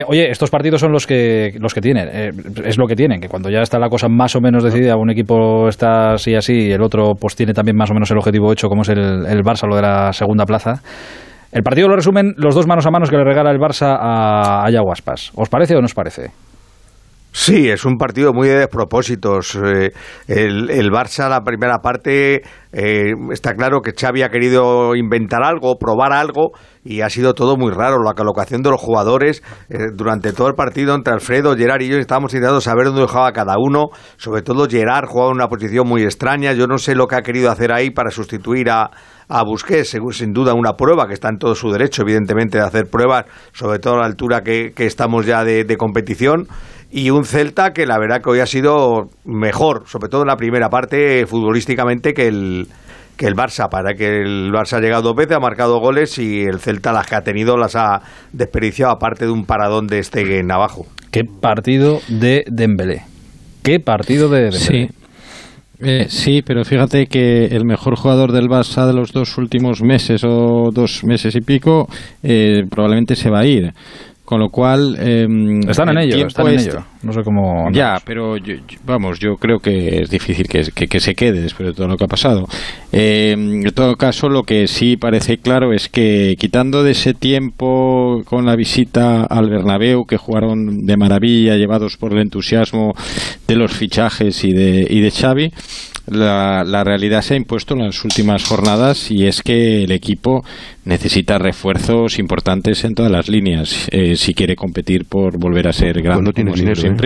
Oye, estos partidos son los que tienen, es lo que tienen, que cuando ya está la cosa más o menos decidida, un equipo está así, y el otro pues tiene también más o menos el objetivo hecho, como es el Barça, lo de la segunda plaza. El partido lo resumen los 2 manos a manos que le regala el Barça a Yago Aspas. ¿Os parece o no os parece? Sí, es un partido muy de despropósitos. El Barça, la primera parte, está claro que Xavi ha querido inventar algo, probar algo, y ha sido todo muy raro. La colocación de los jugadores durante todo el partido entre Alfredo, Gerard y yo estábamos intentando saber dónde dejaba cada uno. Sobre todo Gerard jugaba en una posición muy extraña. Yo no sé lo que ha querido hacer ahí para sustituir a Busquets, sin duda una prueba, que está en todo su derecho, evidentemente, de hacer pruebas, sobre todo a la altura que estamos ya de competición. Y un Celta que la verdad que hoy ha sido mejor, sobre todo en la primera parte, futbolísticamente, que el Barça. Para que el Barça ha llegado 2 veces, ha marcado goles, y el Celta las que ha tenido las ha desperdiciado, aparte de un paradón de Stegen abajo. ¿Qué partido de Dembélé? ¿Ququé partido de Dembélé? Sí. Sí, pero fíjate que el mejor jugador del Barça de los 2 últimos meses o 2 meses y pico probablemente se va a ir. Con lo cual... están en ello. No sé cómo... Ya, pero yo creo que es difícil que se quede después de todo lo que ha pasado. En todo caso, lo que sí parece claro es que, quitando de ese tiempo con la visita al Bernabéu, que jugaron de maravilla, llevados por el entusiasmo de los fichajes y de Xavi, la realidad se ha impuesto en las últimas jornadas, y es que el equipo necesita refuerzos importantes en todas las líneas si quiere competir por volver a ser grande, no tiene dinero siempre.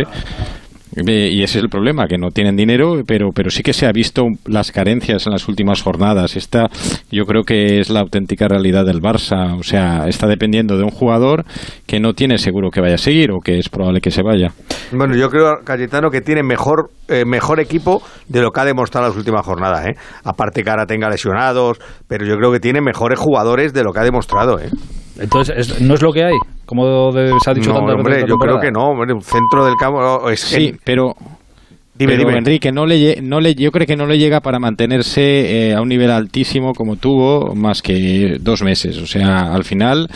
Y ese es el problema, que no tienen dinero, pero sí que se ha visto las carencias en las últimas jornadas. Esta yo creo que es la auténtica realidad del Barça. O sea, está dependiendo de un jugador que no tiene seguro que vaya a seguir, o que es probable que se vaya. Bueno, yo creo, Cayetano, que tiene mejor equipo de lo que ha demostrado en las últimas jornadas, ¿eh? Aparte que ahora tenga lesionados, pero yo creo que tiene mejores jugadores de lo que ha demostrado, ¿eh? Entonces, ¿no es lo que hay? Como se ha dicho tantas veces. Hombre, yo creo que no. Hombre, un centro del campo es sí, pero dime. Enrique, yo creo que no le llega para mantenerse a un nivel altísimo como tuvo más que 2 meses. O sea, al final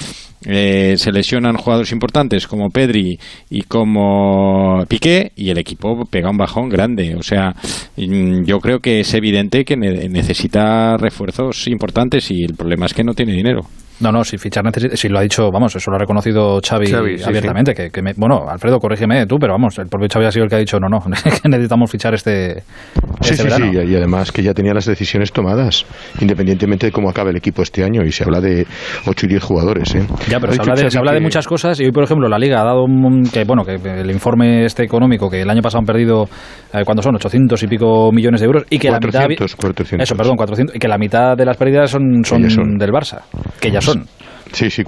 se lesionan jugadores importantes como Pedri y como Piqué, y el equipo pega un bajón grande. O sea, yo creo que es evidente que necesita refuerzos importantes, y el problema es que no tiene dinero. No, si fichar necesita, si lo ha dicho, vamos, eso lo ha reconocido Xavi abiertamente, sí. Bueno, Alfredo, corrígeme tú, pero vamos, el propio Xavi ha sido el que ha dicho no, que necesitamos fichar este verano. Sí, y además que ya tenía las decisiones tomadas, independientemente de cómo acabe el equipo este año, y se habla de 8 y 10 jugadores, ¿eh? Ya, pero se habla de muchas cosas, y hoy, por ejemplo, la Liga ha dado que el informe económico, que el año pasado han perdido, ¿cuántos son? 800 y pico millones de euros, y que 400. Eso, perdón, 400, y que la mitad de las pérdidas son del Barça, que ya son. Sí,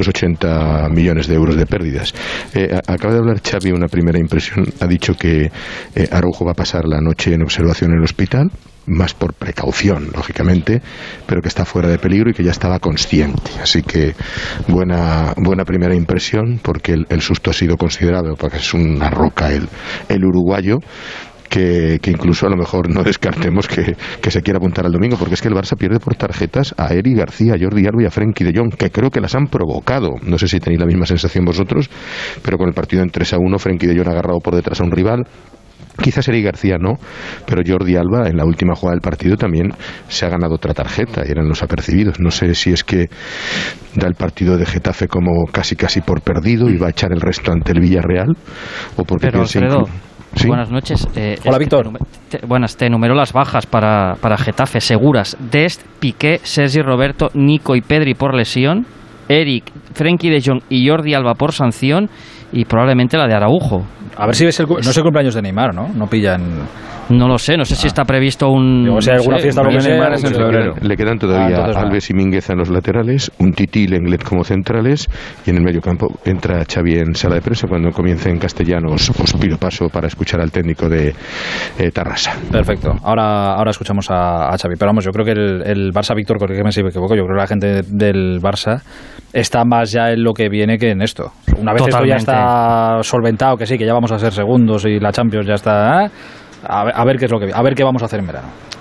480 millones de euros de pérdidas. Acaba de hablar Xavi, una primera impresión. Ha dicho que Araujo va a pasar la noche en observación en el hospital, más por precaución, lógicamente, pero que está fuera de peligro y que ya estaba consciente. Así que buena primera impresión, porque el susto ha sido considerado, porque es una roca el uruguayo. Que incluso a lo mejor no descartemos que se quiera apuntar al domingo, porque es que el Barça pierde por tarjetas a Eric García, a Jordi Alba y a Frenkie de Jong, que creo que las han provocado. No sé si tenéis la misma sensación vosotros, pero con el partido en 3-1, Frenkie de Jong agarrado por detrás a un rival. Quizás Eric García no, pero Jordi Alba en la última jugada del partido también se ha ganado otra tarjeta, y eran los apercibidos. No sé si es que da el partido de Getafe como casi por perdido y va a echar el resto ante el Villarreal, o porque pero Alfredo, ¿sí? Buenas noches. Hola, Víctor. Te enumeró las bajas para Getafe seguras: Dest, Piqué, Sergi Roberto, Nico y Pedri por lesión, Eric, Frenkie de Jong y Jordi Alba por sanción, y probablemente la de Araujo. A ver si ves no es el cumpleaños de Neymar, ¿no? No pillan... No lo sé, no sé si está previsto un... O sea, alguna fiesta de Neymar es en febrero. Le quedan todavía Alves y Mingueza en los laterales, un Titi y Lenglet como centrales, y en el medio campo entra Xavi en sala de prensa cuando comience en castellano. Os pido paso para escuchar al técnico de Tarrasa. Perfecto. Ahora escuchamos a Xavi. Pero vamos, yo creo que el Barça, Víctor, corrígeme si me equivoco, yo creo que la gente del Barça está más ya en lo que viene que en esto. Una vez esto ya está solventado, que sí, que ya vamos a ser segundos y la Champions ya está... A ver qué es lo que, a ver qué vamos a hacer en verano.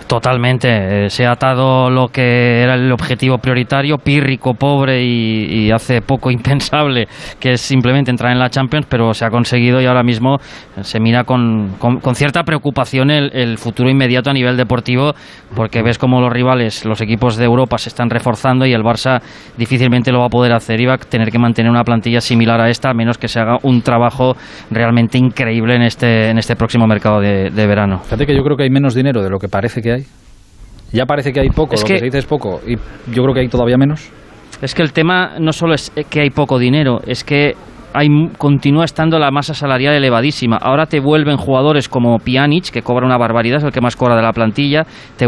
Totalmente, se ha atado lo que era el objetivo prioritario, pírrico, pobre y hace poco impensable, que es simplemente entrar en la Champions, pero se ha conseguido y ahora mismo se mira con cierta preocupación el futuro inmediato a nivel deportivo, porque ves como los rivales, los equipos de Europa se están reforzando y el Barça difícilmente lo va a poder hacer y va a tener que mantener una plantilla similar a esta, a menos que se haga un trabajo realmente increíble en este próximo mercado de verano. Fíjate que yo creo que hay menos dinero de lo que parece que hay. Ya parece que hay poco, lo que se dice es poco, y yo creo que hay todavía menos. Es que el tema no solo es que hay poco dinero, es que continúa estando la masa salarial elevadísima. Ahora te vuelven jugadores como Pjanic, que cobra una barbaridad, es el que más cobra de la plantilla. Te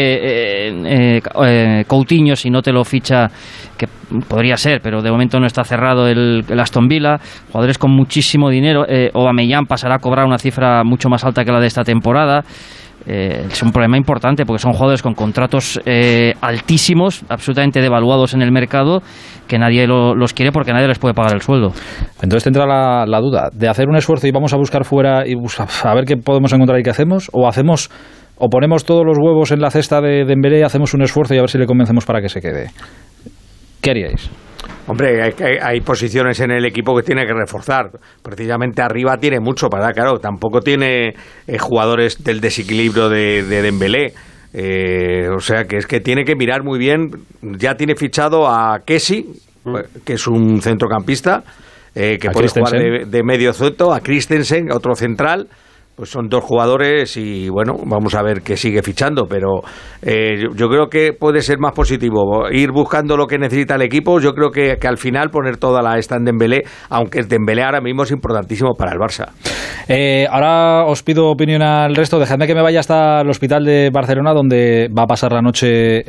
vuelve Coutinho si no te lo ficha, que podría ser, pero de momento no está cerrado el Aston Villa. Jugadores con muchísimo dinero. Aubameyang pasará a cobrar una cifra mucho más alta que la de esta temporada. Es un problema importante porque son jugadores con contratos altísimos, absolutamente devaluados en el mercado, que nadie los quiere porque nadie les puede pagar el sueldo. Entonces tendrá la duda de hacer un esfuerzo y vamos a buscar fuera y a ver qué podemos encontrar y qué hacemos, o ponemos todos los huevos en la cesta de Dembélé y hacemos un esfuerzo y a ver si le convencemos para que se quede. ¿Qué haríais? Hombre, hay posiciones en el equipo que tiene que reforzar. Precisamente arriba tiene mucho, para claro, tampoco tiene jugadores del desequilibrio de Dembélé. O sea, que es que tiene que mirar muy bien. Ya tiene fichado a Kessie, que es un centrocampista, que puede jugar de medio centro, a Christensen, otro central. Pues son dos jugadores y bueno, vamos a ver qué sigue fichando, pero yo creo que puede ser más positivo ir buscando lo que necesita el equipo. Yo creo que al final poner toda la esta en Dembélé, aunque el Dembélé ahora mismo es importantísimo para el Barça. Ahora os pido opinión al resto. Dejadme que me vaya hasta el hospital de Barcelona, donde va a pasar la noche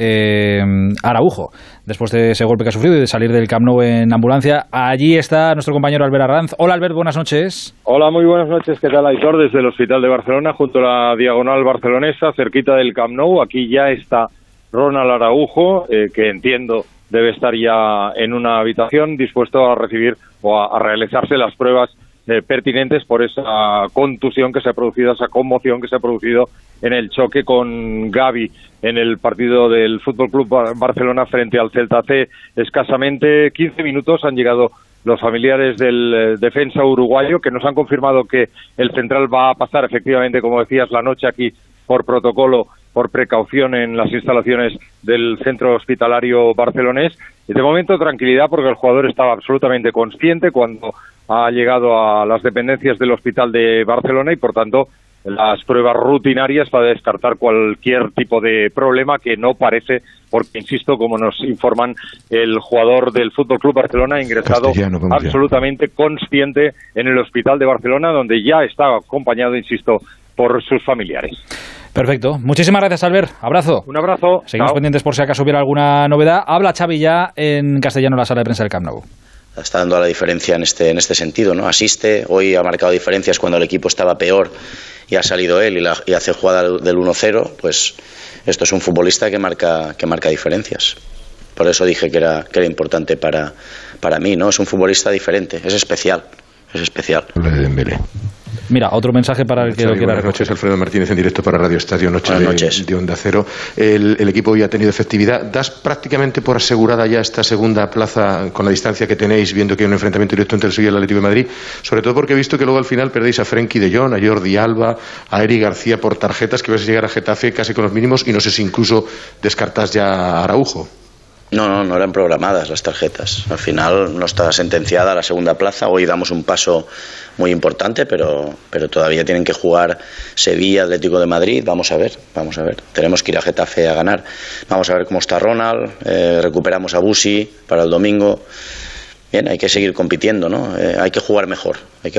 Araujo, después de ese golpe que ha sufrido y de salir del Camp Nou en ambulancia. Allí está nuestro compañero Albert Arranz. Hola Albert, buenas noches. Hola, muy buenas noches. ¿Qué tal, Aitor? Desde el Hospital de Barcelona, junto a la diagonal barcelonesa, cerquita del Camp Nou. Aquí ya está Ronald Araujo, que entiendo debe estar ya en una habitación dispuesto a recibir o a realizarse las pruebas pertinentes por esa contusión que se ha producido, esa conmoción que se ha producido en el choque con Gavi en el partido del Fútbol Club Barcelona frente al Celta. Hace escasamente 15 minutos han llegado los familiares del defensa uruguayo, que nos han confirmado que el central va a pasar efectivamente, como decías, la noche aquí por protocolo, por precaución en las instalaciones del centro hospitalario barcelonés. Y de momento tranquilidad, porque el jugador estaba absolutamente consciente cuando ha llegado a las dependencias del hospital de Barcelona y por tanto las pruebas rutinarias para descartar cualquier tipo de problema, que no parece, porque insisto, como nos informan, el jugador del Fútbol Club Barcelona ha ingresado absolutamente consciente en el hospital de Barcelona, donde ya está acompañado, insisto, por sus familiares. Perfecto. Muchísimas gracias, Albert. Abrazo. Un abrazo. Seguimos pendientes por si acaso hubiera alguna novedad. Habla Xavi ya en castellano en la sala de prensa del Camp Nou. Está dando la diferencia en este sentido, ¿no? Asiste, hoy ha marcado diferencias cuando el equipo estaba peor y ha salido él y hace jugada del 1-0, pues esto es un futbolista que marca diferencias. Por eso dije que era importante para mí, ¿no? Es un futbolista diferente, es especial. Lo de Dembélé. Mira, otro mensaje para el que lo quiera. Buenas noches, Alfredo Martínez en directo para Radio Estadio, Buenas noches. de Onda Cero. El equipo hoy ha tenido efectividad. ¿Das prácticamente por asegurada ya esta segunda plaza con la distancia que tenéis, viendo que hay un enfrentamiento directo entre el Sevilla y el Atlético de Madrid? Sobre todo porque he visto que luego al final perdéis a Frenkie de Jong, a Jordi Alba, a Eric García por tarjetas, que vais a llegar a Getafe casi con los mínimos, y no sé si incluso descartás ya a Araujo. No eran programadas las tarjetas. Al final no está sentenciada la segunda plaza. Hoy damos un paso muy importante, pero todavía tienen que jugar Sevilla, Atlético de Madrid. Vamos a ver. Tenemos que ir a Getafe a ganar. Vamos a ver cómo está Ronald. Recuperamos a Busi para el domingo. Bien, hay que seguir compitiendo, ¿no? Hay que jugar mejor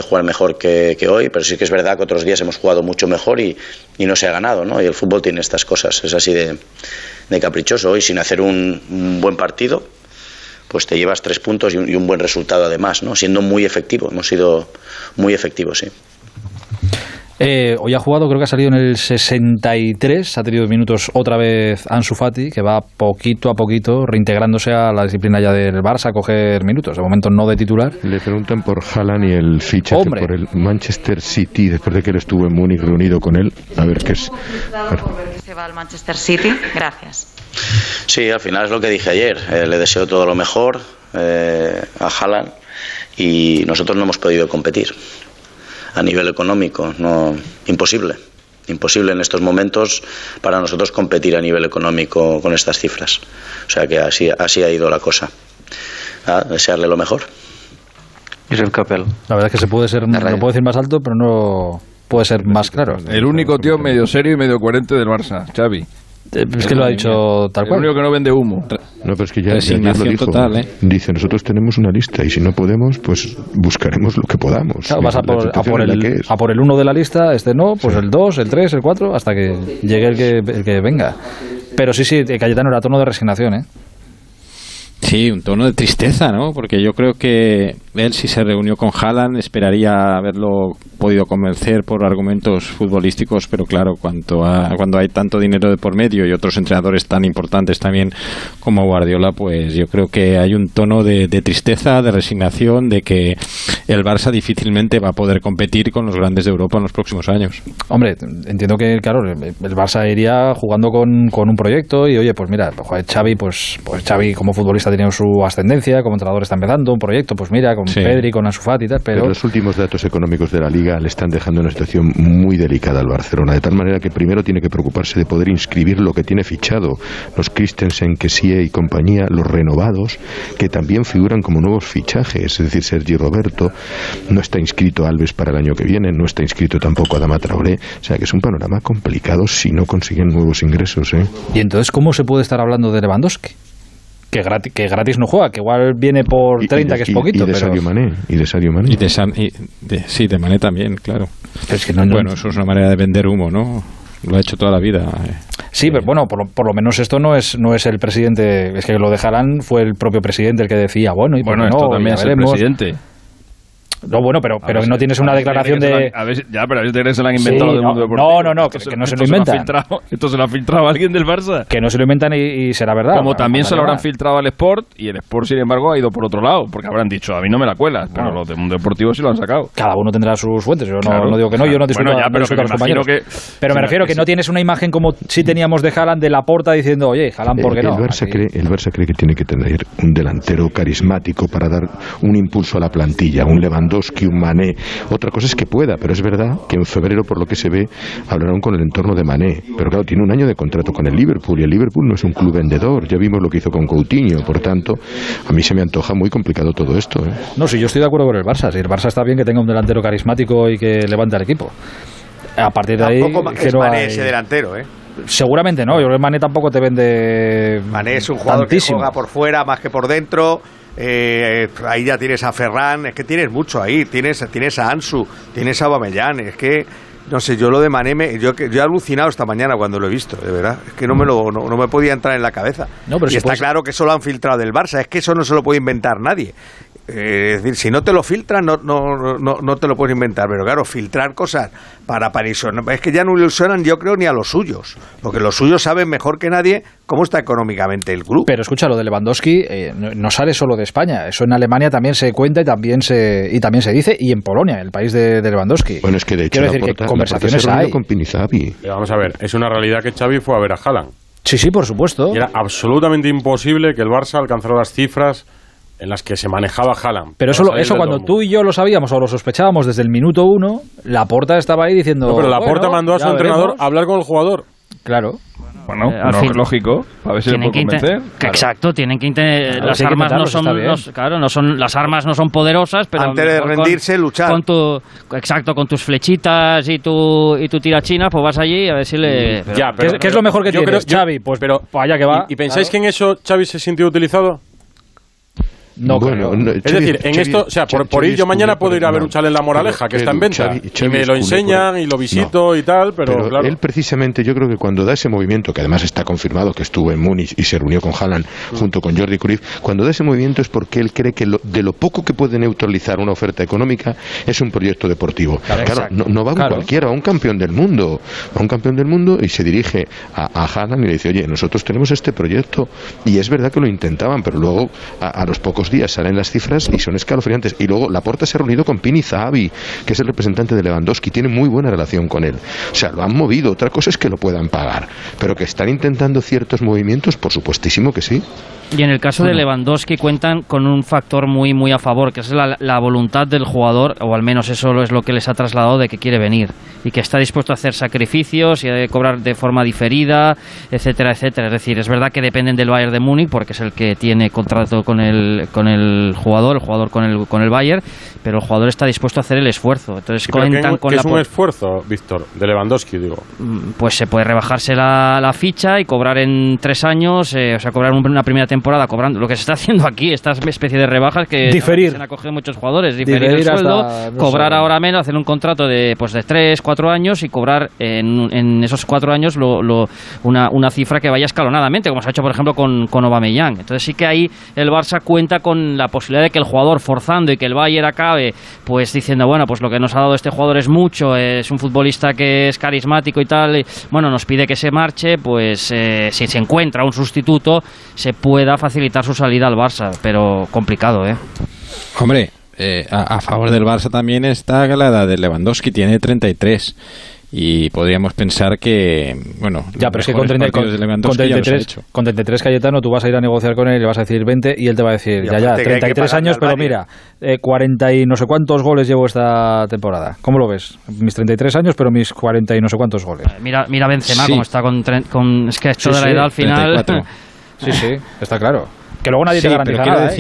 que hoy, pero sí que es verdad que otros días hemos jugado mucho mejor y no se ha ganado, ¿no? Y el fútbol tiene estas cosas, es así de caprichoso. Hoy, sin hacer un buen partido, pues te llevas 3 puntos y un buen resultado además, ¿no? Siendo muy efectivo, hemos sido muy efectivos, sí. Hoy ha jugado, creo que ha salido en el 63, ha tenido minutos otra vez Ansu Fati, que va poquito a poquito reintegrándose a la disciplina ya del Barça a coger minutos, de momento no de titular. Le preguntan por Haaland y el fichaje por el Manchester City, después de que él estuvo en Múnich reunido con él, a ver qué es. Por ver que se va al Manchester City, gracias. Sí, al final es lo que dije ayer, le deseo todo lo mejor a Haaland y nosotros no hemos podido competir. A nivel económico, imposible en estos momentos para nosotros competir a nivel económico con estas cifras. O sea que así ha ido la cosa. Desearle lo mejor. Josep Capel. La verdad es que se puede ser, no puedo decir más alto, pero no puede ser más claro. El único tío medio serio y medio coherente del Barça, Xavi. Es que lo ha dicho tal cual. El único que no vende humo. No, pero es que ya lo dijo. Total, Dice, nosotros tenemos una lista y si no podemos, pues buscaremos lo que podamos. Claro, vas a por el 1 de la lista, no, pues sí. El 2, el 3, el 4, hasta que llegue el que venga. Pero sí, Cayetano, era tono de resignación, ¿eh? Sí, un tono de tristeza, ¿no? Porque yo creo que él, si se reunió con Haaland, esperaría haberlo podido convencer por argumentos futbolísticos, pero claro, cuando hay tanto dinero de por medio y otros entrenadores tan importantes también como Guardiola, pues yo creo que hay un tono de tristeza, de resignación, de que el Barça difícilmente va a poder competir con los grandes de Europa en los próximos años. Hombre, entiendo que, claro, el Barça iría jugando con un proyecto y, oye, pues mira, Xavi, pues Xavi como futbolista ha tenido su ascendencia, como entrenador está empezando un proyecto, pues mira, con Pedri, con Ansu Fati y tal, pero los últimos datos económicos de la Liga le están dejando una situación muy delicada al Barcelona, de tal manera que primero tiene que preocuparse de poder inscribir lo que tiene fichado, los Christensen, Kessie y compañía, los renovados, que también figuran como nuevos fichajes, es decir, Sergi Roberto, no está inscrito Alves para el año que viene, no está inscrito tampoco Adama Traoré, o sea que es un panorama complicado si no consiguen nuevos ingresos, ¿eh? Y entonces, ¿cómo se puede estar hablando de Lewandowski? Que gratis no juega, que igual viene por 30, que es poquito. Y de Sadio Mané. Sí, de Mané también, claro. Pero es que bueno, eso es una manera de vender humo, ¿no? Lo ha hecho toda la vida. Sí, pero bueno, por lo menos esto no es el presidente, es que lo dejarán, fue el propio presidente el que decía, bueno, y bueno, esto también es el presidente. No, bueno, pero no tienes una declaración de... A ver, pero a veces que se lo han inventado del mundo deportivo. No, que no se lo inventan. Esto se lo ha filtrado alguien del Barça. Que no se lo inventan y será verdad. Como también se lo habrán filtrado al Sport, y el Sport, sin embargo, ha ido por otro lado, porque habrán dicho, a mí no me la cuelas, pero los del mundo deportivo sí lo han sacado. Cada uno tendrá sus fuentes, yo no digo que no, yo no discuto a los compañeros. Pero me refiero que no tienes una imagen como si teníamos de Haaland de Laporta diciendo, oye, Haaland, ¿por qué no? El Barça cree que tiene que tener un delantero carismático para dar un impulso a la plantilla, un Lewandowski, un Mané. Otra cosa es que pueda, pero es verdad que en febrero, por lo que se ve, hablarán con el entorno de Mané. Pero claro, tiene un año de contrato con el Liverpool y el Liverpool no es un club vendedor. Ya vimos lo que hizo con Coutinho. Por tanto, a mí se me antoja muy complicado todo esto, ¿eh? No, sí, yo estoy de acuerdo con el Barça. Si el Barça está bien que tenga un delantero carismático y que levante al equipo. A partir de ahí... Tampoco es Mané ese delantero, ¿eh? Seguramente no. Yo creo que Mané tampoco te vende... Mané es un jugador tantísimo. Que juega por fuera más que por dentro. Ahí ya tienes a Ferran, es que tienes mucho ahí, tienes a Ansu, tienes a Aubameyang, es que no sé, yo lo de Mané yo he alucinado esta mañana cuando lo he visto, de verdad, es que no me podía entrar en la cabeza. No, pero y está claro que eso lo han filtrado del Barça, es que eso no se lo puede inventar nadie. Es decir, si no te lo filtran, no te lo puedes inventar. Pero claro, filtrar cosas para ilusionar, es que ya no ilusionan, yo creo, ni a los suyos, porque los suyos saben mejor que nadie cómo está económicamente el club. Pero escucha, lo de Lewandowski no sale solo de España, eso en Alemania también se cuenta y también se dice, y en Polonia, el país de Lewandowski. Bueno, es que de hecho conversaciones hay. Con Pinizapi. Vamos a ver, es una realidad que Xavi fue a ver a Haaland. Sí, por supuesto. Y era absolutamente imposible que el Barça alcanzara las cifras en las que se manejaba Haaland. Pero eso cuando tú y yo lo sabíamos o lo sospechábamos desde el minuto 1, Laporta estaba ahí diciendo... No, pero Laporta mandó a su entrenador a hablar con el jugador. Claro. Bueno, es lógico, a ver si le puedo convencer. Claro. Exacto, tienen que las armas no son las armas no son poderosas, pero antes de rendirse, luchar. Con tus flechitas y tu tirachina, pues vas allí a ver si le... ¿Qué es lo mejor que tienes, Xavi? Pues allá que va. ¿Y pensáis que en eso Xavi se sintió utilizado? Es decir, en esto, o sea, por ir yo mañana puedo ir a ver un chalet en La Moraleja, que está en venta, y me lo enseñan y lo visito y tal, pero claro. Él precisamente, yo creo que cuando da ese movimiento, que además está confirmado que estuvo en Múnich y se reunió con Haaland junto con Jordi Cruyff, cuando da ese movimiento es porque él cree que de lo poco que puede neutralizar una oferta económica es un proyecto deportivo. Claro, no va cualquiera, a un campeón del mundo, y se dirige a Haaland y le dice, oye, nosotros tenemos este proyecto, y es verdad que lo intentaban, pero luego a los pocos días salen las cifras y son escalofriantes. Y luego Laporta se ha reunido con Pini Zahavi, que es el representante de Lewandowski, tiene muy buena relación con él. O sea, lo han movido. Otra cosa es que lo puedan pagar, pero que están intentando ciertos movimientos, por supuestísimo que sí. Y en el caso de Lewandowski cuentan con un factor muy muy a favor, que es la voluntad del jugador, o al menos eso es lo que les ha trasladado, de que quiere venir y que está dispuesto a hacer sacrificios y a cobrar de forma diferida, etcétera, etcétera. Es decir, es verdad que dependen del Bayern de Múnich porque es el que tiene contrato con el jugador con el Bayern, pero el jugador está dispuesto a hacer el esfuerzo. Entonces cuentan con es un esfuerzo, Víctor, de Lewandowski, digo. Pues se puede rebajarse la ficha y cobrar en 3 años, o sea, cobrar una primera temporada cobrando lo que se está haciendo aquí, esta especie de rebajas que se han acogido muchos jugadores, diferir el sueldo, cobrar ahora menos, hacer un contrato de 3-4 años y cobrar en esos 4 años una cifra que vaya escalonadamente, como se ha hecho por ejemplo con Aubameyang. Entonces sí que ahí el Barça cuenta con la posibilidad de que el jugador, forzando y que el Bayern acabe pues diciendo, bueno, pues lo que nos ha dado este jugador es mucho, es un futbolista que es carismático y tal, bueno, nos pide que se marche, pues si se encuentra un sustituto se pueda facilitar su salida al Barça, pero complicado, Hombre, a favor del Barça también está la edad de Lewandowski, tiene 33, y podríamos pensar que, bueno, ya, pero es que con 33, Cayetano, tú vas a ir a negociar con él y le vas a decir 20 y él te va a decir, ya, 33 años, pero mira, 40 y no sé cuántos goles llevo esta temporada. ¿Cómo lo ves? Mis 33 años, pero mis 40 y no sé cuántos goles. Mira Benzema, como está con es que esto de la edad al final... 34. Sí, está claro. Que luego nadie te garantiza nada,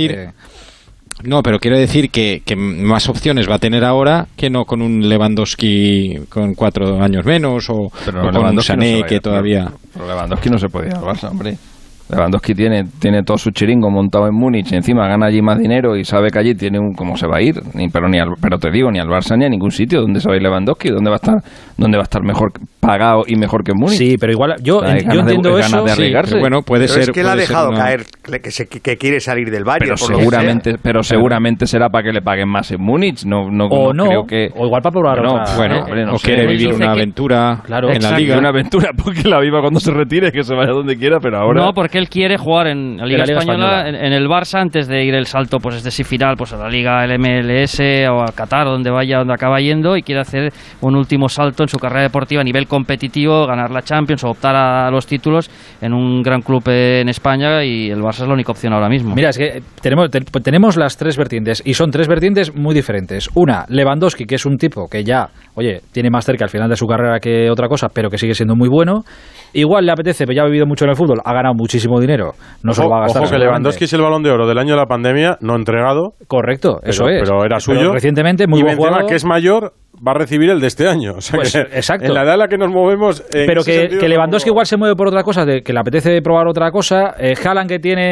No, pero quiero decir que más opciones va a tener ahora que no con un Lewandowski con 4 años menos o con un Sané que todavía... Pero Lewandowski no se puede ir al Barça, hombre. Lewandowski tiene todo su chiringo montado en Múnich, encima gana allí más dinero y sabe que allí tiene cómo se va a ir, pero te digo, ni al Barça ni a ningún sitio. ¿Dónde se va a ir Lewandowski? ¿Dónde va a estar mejor pagado y mejor que en Múnich? Sí, pero igual yo entiendo eso. De arriesgarse. Sí, bueno, puede ser. Es que le ha dejado caer que quiere salir del Bayern. Pero seguramente será para que le paguen más en Múnich. No creo que. O igual para probar o quiere vivir una aventura en la liga. Una aventura porque la viva cuando se retire, que se vaya donde quiera, pero ahora. No, porque él quiere jugar en la Liga Española, en el Barça, antes de ir el salto, pues este sí final, pues a la Liga, el MLS o a Qatar, donde acaba yendo, y quiere hacer un último salto en su carrera deportiva a nivel competitivo, ganar la Champions o optar a los títulos en un gran club en España, y el Barça es la única opción ahora mismo. Mira, es que tenemos las 3 vertientes, y son 3 vertientes muy diferentes. Una, Lewandowski, que es un tipo que ya, tiene más cerca al final de su carrera que otra cosa, pero que sigue siendo muy bueno. Igual le apetece, pero ya ha vivido mucho en el fútbol, ha ganado muchísimo dinero, no se lo va a gastar. Ojo que Lewandowski es el Balón de Oro del año de la pandemia, no entregado. Correcto, eso es. Pero era suyo. Pero recientemente, muy buen jugador. Que es mayor, va a recibir el de este año. O sea, pues, exacto. En la edad en la que nos movemos... Pero que Lewandowski igual se mueve por otra cosa, que le apetece probar otra cosa. Haaland,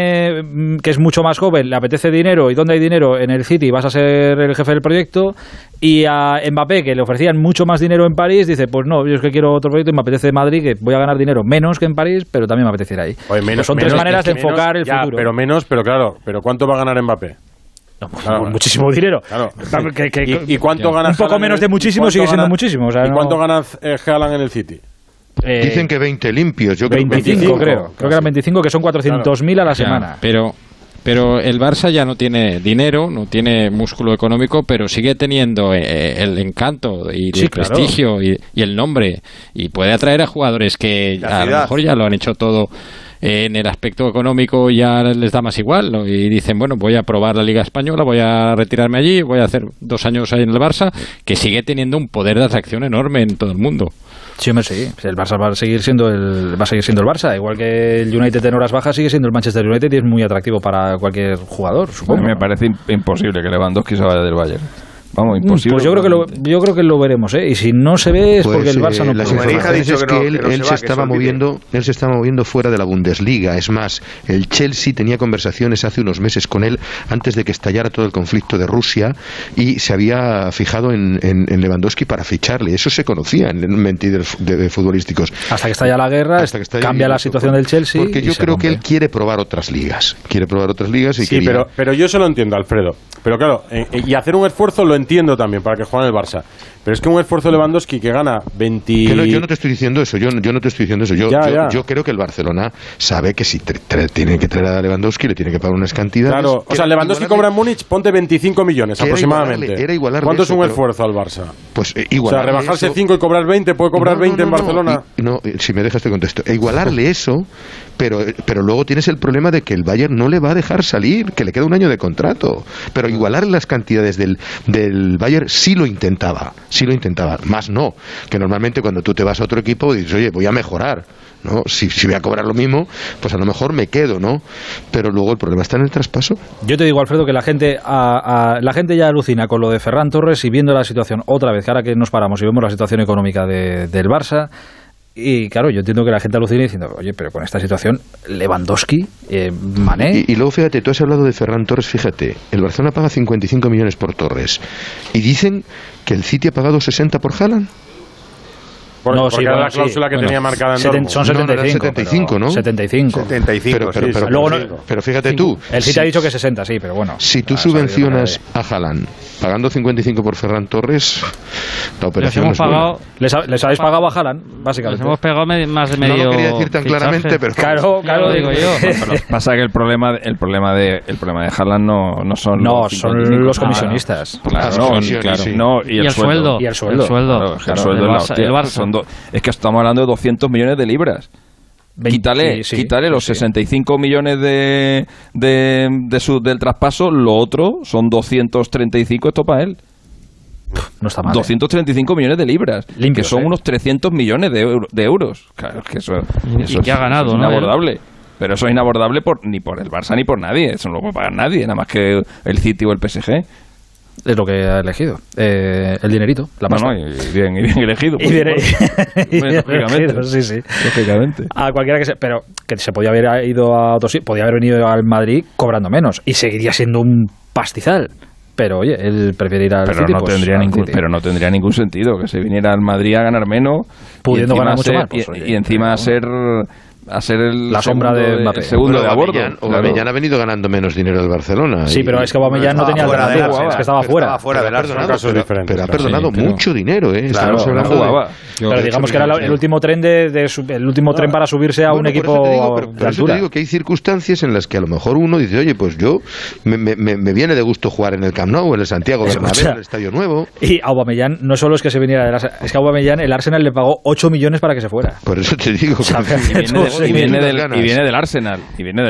que es mucho más joven, le apetece dinero. ¿Y dónde hay dinero? En el City, vas a ser el jefe del proyecto. Y a Mbappé, que le ofrecían mucho más dinero en París, dice, pues no, yo es que quiero otro proyecto y me apetece Madrid, que voy a ganar dinero menos que en París, pero también me apetece ir ahí. Oye, son 3 maneras de enfocar el futuro. Pero ¿cuánto va a ganar Mbappé? No, muchísimo dinero. Claro. ¿Y cuánto gana? Un poco menos de muchísimo sigue siendo muchísimo. O sea, ¿Y cuánto gana Haaland en el City? Dicen que 20 limpios. Yo creo 25, creo que eran 25, que son 400.000 a la semana. Pero el Barça ya no tiene dinero, no tiene músculo económico, pero sigue teniendo el encanto y el prestigio y el nombre, y puede atraer a jugadores que a lo mejor ya lo han hecho todo en el aspecto económico, ya les da más igual, ¿no? Y dicen, bueno, voy a probar la Liga Española, voy a retirarme allí, voy a hacer 2 años ahí en el Barça, que sigue teniendo un poder de atracción enorme en todo el mundo. Sí, hombre, sí. El Barça va a seguir siendo el Barça, igual que el United en horas bajas sigue siendo el Manchester United, y es muy atractivo para cualquier jugador, supongo. A mí me parece imposible que Lewandowski se vaya del Bayern. Vamos, imposible. Pues yo creo que lo veremos, ¿eh? Y si no se ve es pues, porque el Barça no las puede. informaciones es que él se estaba moviendo fuera de la Bundesliga. Es más, el Chelsea tenía conversaciones hace unos meses con él antes de que estallara todo el conflicto de Rusia y se había fijado en Lewandowski para ficharle. Eso se conocía en mentiras de futbolísticos. Hasta que estalla la guerra, cambia la situación del Chelsea. Porque yo creo que él quiere probar otras ligas. Sí, pero yo se lo entiendo, Alfredo. Pero claro, y hacer un esfuerzo lo entiendo también para que juegue en el Barça. Pero es que un esfuerzo de Lewandowski que gana 20... yo no te estoy diciendo eso, yo no te estoy diciendo eso. Yo creo que el Barcelona sabe que si tiene que traer a Lewandowski le tiene que pagar unas cantidades. Claro, o sea, Lewandowski cobra en Múnich, ponte 25 millones aproximadamente. ¿Cuánto es un esfuerzo al Barça? Pues o sea, rebajarse 5 y cobrar 20, puede cobrar 20 en Barcelona. No, si me dejas este contexto. Igualarle eso, pero luego tienes el problema de que el Bayern no le va a dejar salir, que le queda un año de contrato. Pero igualar las cantidades del Bayern sí lo intentaba, más no, que normalmente cuando tú te vas a otro equipo dices, oye, voy a mejorar, ¿no? Si voy a cobrar lo mismo, pues a lo mejor me quedo, ¿no? Pero luego el problema está en el traspaso. Yo te digo, Alfredo, que la gente ya alucina con lo de Ferran Torres y viendo la situación otra vez, que ahora que nos paramos y vemos la situación económica del Barça. Y claro, yo entiendo que la gente alucina diciendo, oye, pero con esta situación, Lewandowski, Mané... Y luego, fíjate, tú has hablado de Ferran Torres, fíjate, el Barcelona paga 55 millones por Torres. Y dicen que el City ha pagado 60 por Haaland. Porque era la cláusula que tenía marcada en Dortmund. Son 75, ¿no? 75. Pero fíjate tú. El City ha dicho que 60, sí, pero bueno. Si tú subvencionas a Haaland pagando 55 por Ferran Torres, la operación les habéis pagado a Haaland, básicamente. Les hemos pegado más de medio... No lo quería decir tan claramente, pero... Claro, digo yo. Pero pasa que el problema de Haaland no son los comisionistas. Claro, y el sueldo. Y el sueldo. El Barça. Es que estamos hablando de 200 millones de libras. Quítale los 65 millones del traspaso, lo otro son 235, esto para él. No está mal. 235 millones de libras, limpios, que son unos 300 millones de euros. Claro, es que eso que ha ganado, es inabordable. Pero eso es inabordable ni por el Barça ni por nadie. Eso no lo puede pagar nadie, nada más que el City o el PSG. Es lo que ha elegido. El dinerito, la pasta. Y bien elegido. Pues, lógicamente. Sí. Lógicamente. A cualquiera que sea. Pero que se podía haber ido a otro sitio, podía haber venido al Madrid cobrando menos. Y seguiría siendo un pastizal. Pero oye, él prefiere ir al City. Pero no tendría ningún sentido que se viniera al Madrid a ganar menos. Pudiendo ganar mucho más. Y encima a ser la sombra de Mbappé. Segundo de a bordo. Aubameyang ha venido ganando menos dinero al Barcelona. Sí, pero es que Aubameyang no tenía alternativa, es que estaba fuera. Pero ha perdonado mucho dinero, ¿eh? Claro, pero digamos que era el último tren tren para subirse a un equipo de altura. Yo te digo que hay circunstancias en las que a lo mejor uno dice, oye, pues yo me viene de gusto jugar en el Camp Nou, en el Santiago Bernabéu, en el Estadio Nuevo. Y Aubameyang no solo es que se viniera del Arsenal, es que Aubameyang el Arsenal le pagó 8 millones para que se fuera. Por eso te digo y viene del Arsenal.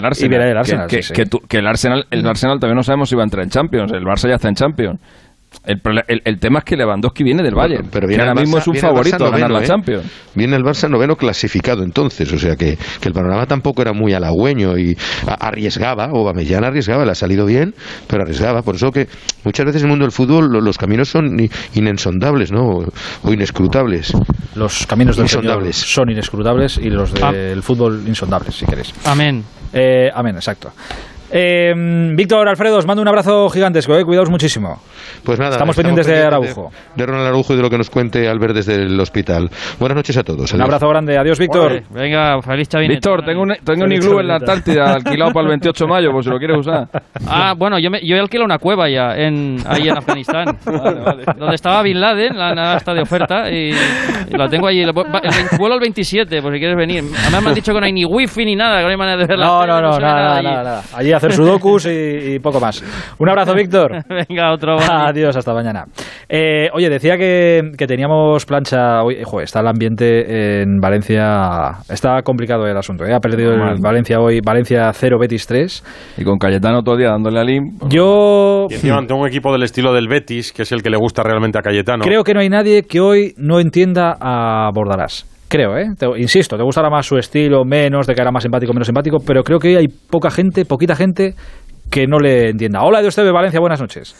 Que el Arsenal todavía no sabemos si va a entrar en Champions. El Barça ya está en Champions. El tema es que Lewandowski viene del Bayern, pero ahora mismo es un favorito a ganar la Champions. Viene el Barça noveno clasificado entonces, o sea que el panorama tampoco era muy halagüeño y arriesgaba, Aubameyang arriesgaba, le ha salido bien, pero arriesgaba, por eso que muchas veces en el mundo del fútbol los caminos son inensondables, ¿no? O inescrutables. Los caminos del Señor son inescrutables y los del fútbol insondables, si queréis. Amén. Amén, exacto. Víctor, Alfredo, os mando un abrazo gigantesco, cuidaos muchísimo. Pues nada, estamos pendientes de Araujo. De Ronald Araujo y de lo que nos cuente Albert desde el hospital. Buenas noches a todos. Un abrazo grande, adiós, Víctor. Oye, venga, feliz Chavín. Víctor, tengo un iglú en la Antártida alquilado para el 28 de mayo, pues si lo quieres usar. Bueno, yo he alquilado una cueva ya ahí en Afganistán. Vale. Donde estaba Bin Laden, está de oferta y la tengo allí. Vuelo el 27, por si quieres venir. Además me han dicho que no hay ni wifi ni nada, que no hay manera de ver nada. Allí hacer sudokus y poco más. Un abrazo, Víctor. Venga, otro. Adiós, hasta mañana. Oye, decía que teníamos plancha hoy. Está el ambiente en Valencia. Está complicado el asunto. Ha perdido el Valencia hoy. Valencia 0, Betis 3. Y con Cayetano todo el día dándole a Lim. Y encima ante un equipo del estilo del Betis, que es el que le gusta realmente a Cayetano. Creo que no hay nadie que hoy no entienda a Bordalás. Creo, insisto, te gustará más su estilo, menos, de que era más simpático, menos simpático, pero creo que hay poquita gente que no le entienda. Hola, Dios te ve, Valencia, buenas noches.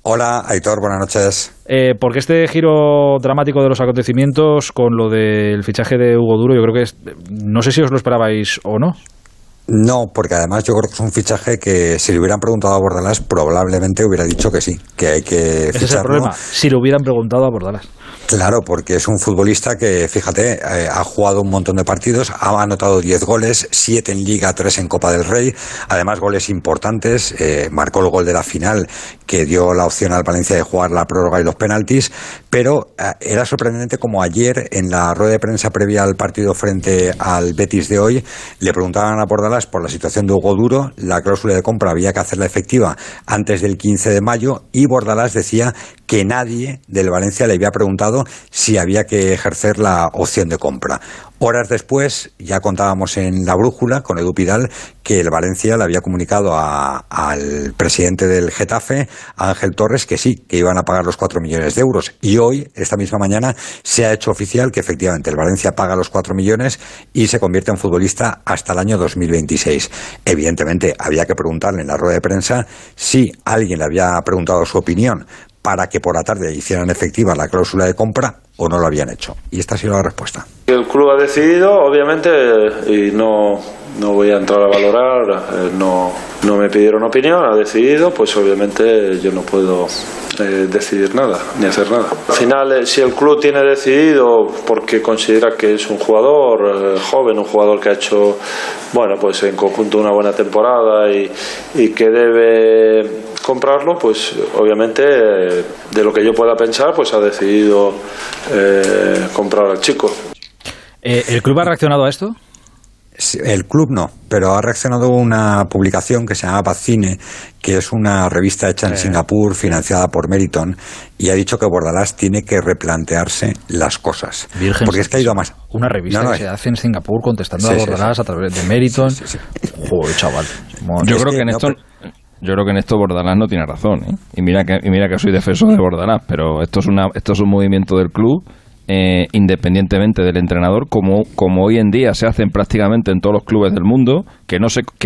Hola, Aitor, buenas noches. Porque este giro dramático de los acontecimientos con lo del fichaje de Hugo Duro, yo creo que no sé si os lo esperabais o no. No, porque además yo creo que es un fichaje que si le hubieran preguntado a Bordalás probablemente hubiera dicho que sí, que hay que ficharlo. Ese es el problema, si le hubieran preguntado a Bordalás. Claro, porque es un futbolista que, fíjate, ha jugado un montón de partidos, ha anotado 10 goles, 7 en Liga, 3 en Copa del Rey, además goles importantes, marcó el gol de la final que dio la opción al Valencia de jugar la prórroga y los penaltis, pero era sorprendente como ayer en la rueda de prensa previa al partido frente al Betis de hoy le preguntaban a Bordalás por la situación de Hugo Duro, la cláusula de compra había que hacerla efectiva antes del 15 de mayo y Bordalás decía que nadie del Valencia le había preguntado si había que ejercer la opción de compra. Horas después, ya contábamos en La Brújula con Edu Pidal que el Valencia le había comunicado al presidente del Getafe, Ángel Torres, que sí, que iban a pagar los 4 millones de euros. Y hoy, esta misma mañana, se ha hecho oficial que efectivamente el Valencia paga los 4 millones y se convierte en futbolista hasta el año 2026. Evidentemente, había que preguntarle en la rueda de prensa si alguien le había preguntado su opinión para que por la tarde hicieran efectiva la cláusula de compra o no lo habían hecho. Y esta ha sido la respuesta. El club ha decidido, obviamente, y no voy a entrar a valorar, no me pidieron opinión, ha decidido, pues obviamente yo no puedo decidir nada, ni hacer nada. Al final, si el club tiene decidido, porque considera que es un jugador joven, un jugador que ha hecho, bueno, pues en conjunto una buena temporada y que debe comprarlo, pues obviamente de lo que yo pueda pensar, pues ha decidido comprar al chico. ¿El club ha reaccionado a esto? El club no, pero ha reaccionado una publicación que se llama Pacine, que es una revista hecha en Singapur, financiada por Meriton, y ha dicho que Bordalás tiene que replantearse las cosas. Virgen, porque es que ha ido a más. Una revista que se hace en Singapur contestando a Bordalás a través de Meriton. Joder, chaval. Yo creo que en esto... Yo creo que en esto Bordalás no tiene razón, ¿eh? Y mira que soy defensor de Bordalás, pero esto es un movimiento del club, independientemente del entrenador, como hoy en día se hacen prácticamente en todos los clubes del mundo, que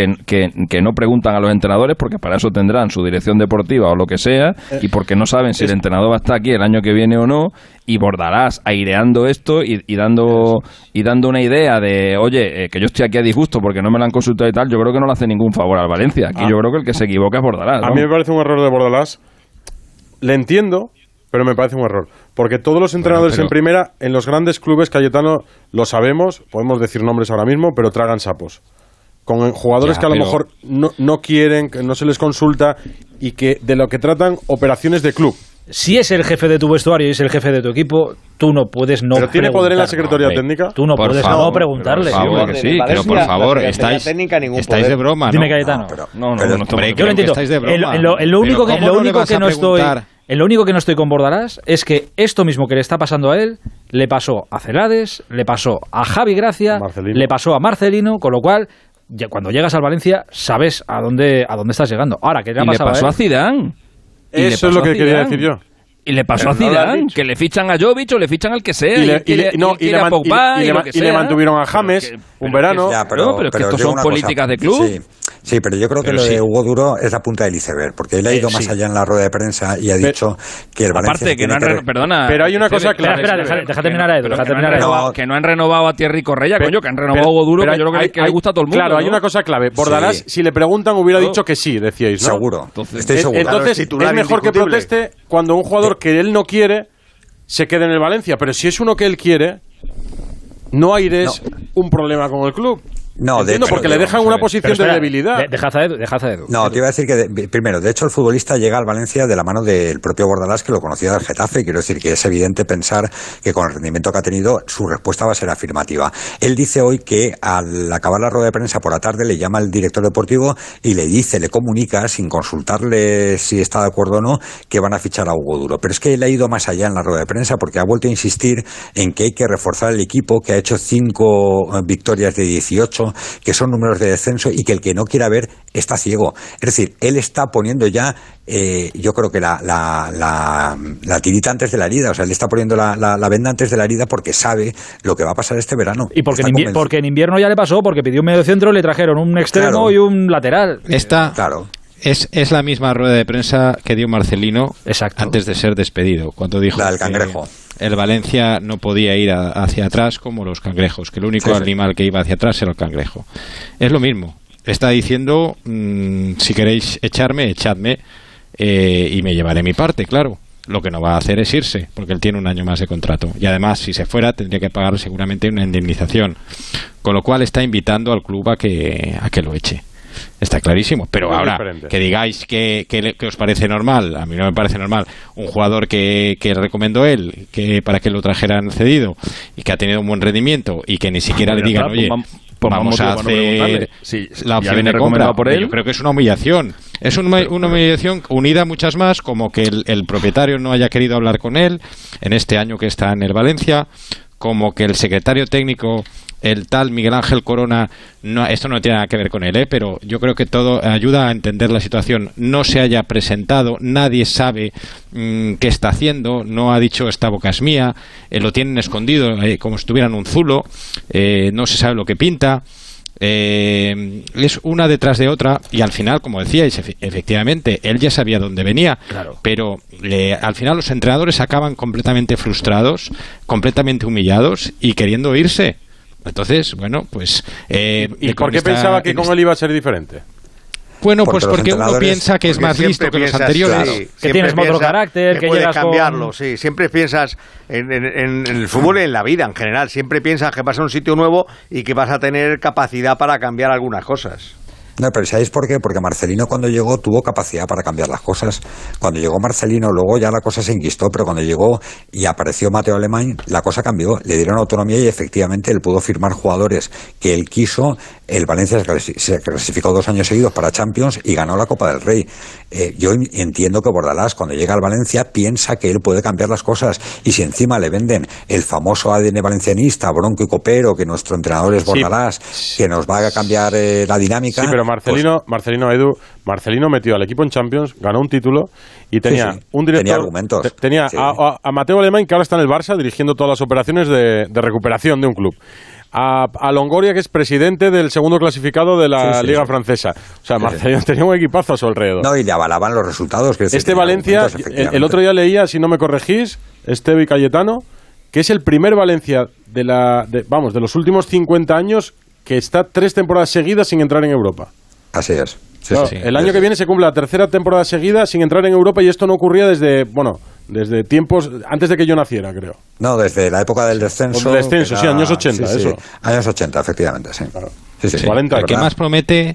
no preguntan a los entrenadores porque para eso tendrán su dirección deportiva o lo que sea, y porque no saben si el entrenador va a estar aquí el año que viene o no. Y Bordalás aireando esto y dando una idea de, oye, que yo estoy aquí a disgusto porque no me lo han consultado y tal, yo creo que no le hace ningún favor al Valencia. Aquí yo creo que el que se equivoca es Bordalás, ¿no? A mí me parece un error de Bordalás. Le entiendo, pero me parece un error. Porque todos los entrenadores en primera, en los grandes clubes, Cayetano, lo sabemos, podemos decir nombres ahora mismo, pero tragan sapos. Con jugadores que a lo mejor no quieren, que no se les consulta y que de lo que tratan operaciones de club. Si es el jefe de tu vestuario y es el jefe de tu equipo, tú no puedes no preguntar. ¿Pero tiene poder en la Secretaría Técnica? Tú no puedes no preguntarle. Por favor, que sí, pero por favor, estáis de broma, ¿no? Dime, Cayetano. No, yo lo entiendo. Estáis de broma. Lo único que no estoy con Bordalás es que esto mismo que le está pasando a él, le pasó a Celades, le pasó a Javi Gracia, le pasó a Marcelino, con lo cual... Cuando llegas al Valencia sabes a dónde estás llegando. Ahora, ¿qué le ha pasado a él? A Zidane. Eso es lo que quería decir yo. Y le pasó a Zidane, que le fichan a Jovic o le fichan al que sea. Y le mantuvieron a James un verano. Pero es que esto son políticas de club. Sí, pero yo creo que lo de Hugo Duro es la punta del iceberg, porque él ha ido más allá en la rueda de prensa y ha dicho que el Valencia... Aparte, que no han perdona... Pero hay una cosa clave... Espera, deja terminar a Edu. Que no han renovado a Thierry Correia, coño, que han renovado a Hugo Duro, que yo creo que le gusta a todo el mundo. Claro, hay una cosa clave. Bordalás, si le preguntan, hubiera dicho que sí, decíais, ¿no? Seguro, estoy seguro. Entonces, es mejor que proteste cuando un jugador que él no quiere se quede en el Valencia, pero si es uno que él quiere, no aires un problema con el club. No, entiendo, porque le dejan una posición de debilidad. Dejad a Edu. No, te iba a decir que, primero, de hecho, el futbolista llega al Valencia de la mano del propio Bordalás, que lo conocía del Getafe. Quiero decir que es evidente pensar que con el rendimiento que ha tenido, su respuesta va a ser afirmativa. Él dice hoy que al acabar la rueda de prensa por la tarde le llama al director deportivo y le comunica, sin consultarle si está de acuerdo o no, que van a fichar a Hugo Duro. Pero es que él ha ido más allá en la rueda de prensa porque ha vuelto a insistir en que hay que reforzar el equipo, que ha hecho 5 victorias de 18, que son números de descenso y que el que no quiera ver está ciego. Es decir, él está poniendo ya, yo creo que la tirita antes de la herida, o sea, él está poniendo la venda antes de la herida porque sabe lo que va a pasar este verano. Y porque en invierno ya le pasó, porque pidió un medio centro y le trajeron un extremo y un lateral. Claro. Es la misma rueda de prensa que dio Marcelino antes de ser despedido, cuando dijo la del cangrejo. Que el Valencia no podía ir hacia atrás como los cangrejos, que el único animal que iba hacia atrás era el cangrejo. Es lo mismo. Está diciendo, si queréis echadme, y me llevaré mi parte, claro. Lo que no va a hacer es irse, porque él tiene un año más de contrato. Y además, si se fuera, tendría que pagar seguramente una indemnización. Con lo cual está invitando al club a que lo eche. Está clarísimo, pero ahora que digáis que os parece normal, a mí no me parece normal, un jugador que recomendó él, que para que lo trajeran cedido y que ha tenido un buen rendimiento y que ni siquiera le digan, oye, vamos a hacer la opción de compra, por él. Yo creo que es una humillación. Es una humillación unida a muchas más, como que el propietario no haya querido hablar con él en este año que está en el Valencia, como que el secretario técnico, el tal Miguel Ángel Corona, esto no tiene nada que ver con él, pero yo creo que todo ayuda a entender la situación. No se haya presentado, nadie sabe qué está haciendo, no ha dicho esta boca es mía, lo tienen escondido como si estuvieran un zulo, no se sabe lo que pinta. Es una detrás de otra y al final, como decíais, efectivamente él ya sabía dónde venía, pero al final los entrenadores acaban completamente frustrados, completamente humillados y queriendo irse. Entonces, bueno, pues ¿y por qué pensaba que con él iba a ser diferente? Bueno, pues porque uno piensa que es más listo que los anteriores. Claro, que tienes otro carácter, que puedes llegas cambiarlo, sí. Siempre piensas en el fútbol y en la vida en general. Siempre piensas que vas a un sitio nuevo y que vas a tener capacidad para cambiar algunas cosas. No, pero ¿sabéis por qué? Porque Marcelino cuando llegó tuvo capacidad para cambiar las cosas. Cuando llegó Marcelino, luego ya la cosa se enquistó, pero cuando llegó y apareció Mateo Alemany, la cosa cambió. Le dieron autonomía y efectivamente él pudo firmar jugadores que él quiso. El Valencia se clasificó 2 años seguidos para Champions y ganó la Copa del Rey. Yo entiendo que Bordalás, cuando llega al Valencia, piensa que él puede cambiar las cosas. Y si encima le venden el famoso ADN valencianista, bronco y copero, que nuestro entrenador es Bordalás, que nos va a cambiar la dinámica... Sí, pero Marcelino metió al equipo en Champions, ganó un título y tenía un director... Tenía argumentos. Tenía a Mateo Alemany, que ahora está en el Barça, dirigiendo todas las operaciones de recuperación de un club. A Longoria, que es presidente del segundo clasificado de la Liga Francesa. O sea, Marcelino tenía un equipazo a su alrededor. No, y le avalaban los resultados. Que Valencia, el otro día leía, si no me corregís, Esteve y Cayetano, que es el primer Valencia de los últimos 50 años que está 3 temporadas seguidas sin entrar en Europa. Así es. El año que viene se cumple la 3ª temporada seguida sin entrar en Europa y esto no ocurría desde tiempos antes de que yo naciera, creo. No, desde la época del descenso. Del descenso, sí, años 80, eso. Años 80, efectivamente, sí. Claro. Sí. 40 el que más promete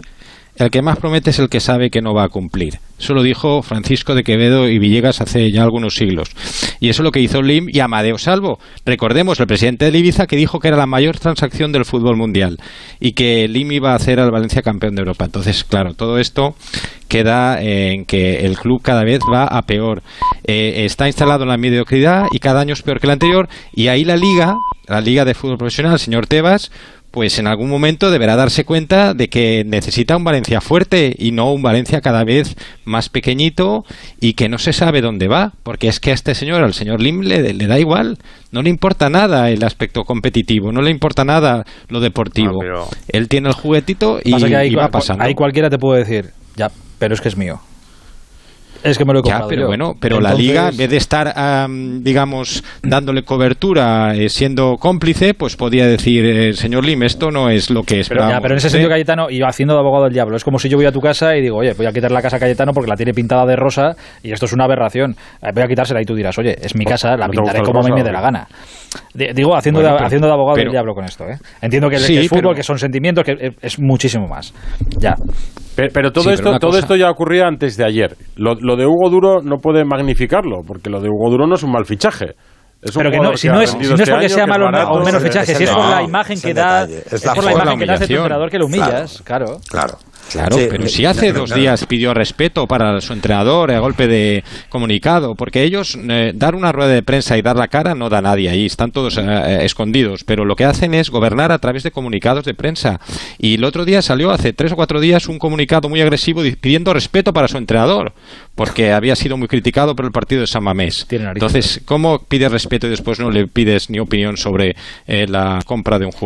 es el que sabe que no va a cumplir. Eso lo dijo Francisco de Quevedo y Villegas hace ya algunos siglos. Y eso es lo que hizo Lim y Amadeo Salvo. Recordemos, el presidente del Ibiza que dijo que era la mayor transacción del fútbol mundial y que Lim iba a hacer al Valencia campeón de Europa. Entonces, claro, todo esto queda en que el club cada vez va a peor. Está instalado en la mediocridad y cada año es peor que el anterior. Y ahí la Liga de Fútbol Profesional, el señor Tebas, pues en algún momento deberá darse cuenta de que necesita un Valencia fuerte y no un Valencia cada vez más pequeñito y que no se sabe dónde va, porque es que a este señor, al señor Lim, le da igual, no le importa nada el aspecto competitivo, no le importa nada lo deportivo. Él tiene el juguetito y va pasando. Ahí cualquiera te puede decir, ya, pero es que es mío. Es que me lo he comprado. Pero bueno, pero entonces, la Liga, en vez de estar, digamos, dándole cobertura, siendo cómplice, pues podía decir, señor Lim, esto no es lo que esperábamos. Pero en ese sentido, Cayetano, y haciendo de abogado del diablo, es como si yo voy a tu casa y digo, oye, voy a quitar la casa a Cayetano porque la tiene pintada de rosa y esto es una aberración. Voy a quitársela y tú dirás, oye, es mi casa, la pintaré como me dé la gana. Digo, haciendo de abogado del diablo con esto, ¿eh? Entiendo que el fútbol, que son sentimientos, que es muchísimo más. Ya. Pero todo esto ya ocurría antes de ayer. Lo de Hugo Duro no puede magnificarlo, porque lo de Hugo Duro no es un mal fichaje. Pero que no, si no es porque sea malo o menos fichaje, si es por la imagen que da, es por la imagen que da de tu entrenador que lo humillas, claro. Claro, sí, pero si hace 2 días pidió respeto para su entrenador a golpe de comunicado, porque ellos dar una rueda de prensa y dar la cara no da nadie ahí, están todos escondidos, pero lo que hacen es gobernar a través de comunicados de prensa. Y el otro día salió, hace 3 o 4 días, un comunicado muy agresivo pidiendo respeto para su entrenador, porque había sido muy criticado por el partido de San Mamés. Entonces, ¿cómo pides respeto y después no le pides ni opinión sobre la compra de un jugador?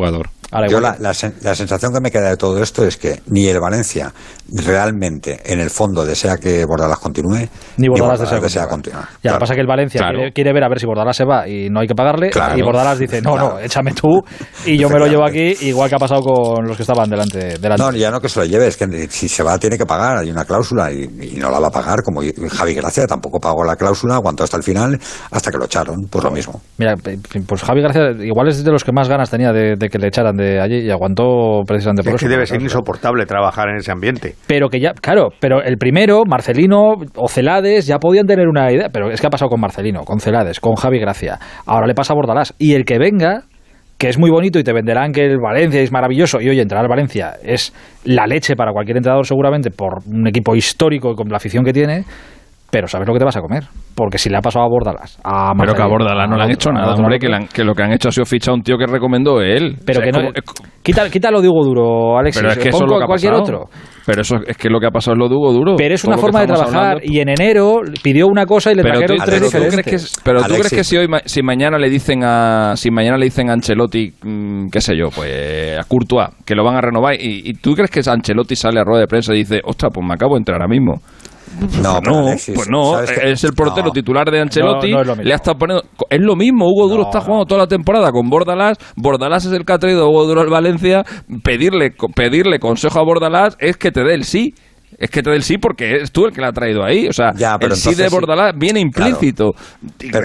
Yo la sensación que me queda de todo esto es que ni el Valencia realmente, en el fondo, desea que Bordalás continúe, ni Bordalás desea continuar. Ya, lo que pasa es que el Valencia quiere ver a ver si Bordalás se va y no hay que pagarle, y Bordalás dice, no, échame tú y yo me lo llevo aquí, igual que ha pasado con los que estaban delante. No, ya no que se lo lleve, es que si se va tiene que pagar, hay una cláusula y no la va a pagar, como Javi Gracia tampoco pagó la cláusula, aguantó hasta el final, hasta que lo echaron, pues lo mismo. Mira, pues Javi Gracia igual es de los que más ganas tenía de que le echaran de allí y aguantó precisamente por eso. Es que debe ser insoportable trabajar en ese ambiente. Pero que ya, claro, pero el primero, Marcelino o Celades, ya podían tener una idea, pero es que ha pasado con Marcelino, con Celades, con Javi Gracia, ahora le pasa a Bordalás, y el que venga, que es muy bonito y te venderán que el Valencia es maravilloso, y oye, entrar al Valencia es la leche para cualquier entrenador seguramente, por un equipo histórico y con la afición que tiene, pero sabes lo que te vas a comer, porque si le ha pasado a Bordalás, pero que a Bordalás no le han hecho nada, hombre, que lo que han hecho ha sido fichar a un tío que recomendó él. Pero o sea, que no, quítalo de Hugo Duro, Alexis, pero es que eso es lo que cualquier otro. Pero eso es que lo que ha pasado es lo de Hugo Duro. Pero es una forma de trabajar, y en enero pidió una cosa y le trajeron tres diferentes. Pero tú crees que si mañana le dicen a Ancelotti, qué sé yo, pues a Courtois, que lo van a renovar, y tú crees que Ancelotti sale a rueda de prensa y dice, ostras, pues me acabo de entrar ahora mismo? Pues no, es el portero titular de Ancelotti, le ha estado poniendo, es lo mismo, Hugo Duro está jugando toda la temporada con Bordalás es el que ha traído a Hugo Duro al Valencia, pedirle consejo a Bordalás es que te dé el sí. Es que te dé el sí porque es tú el que la ha traído ahí. O sea, el sí de Bordalás viene implícito. Claro.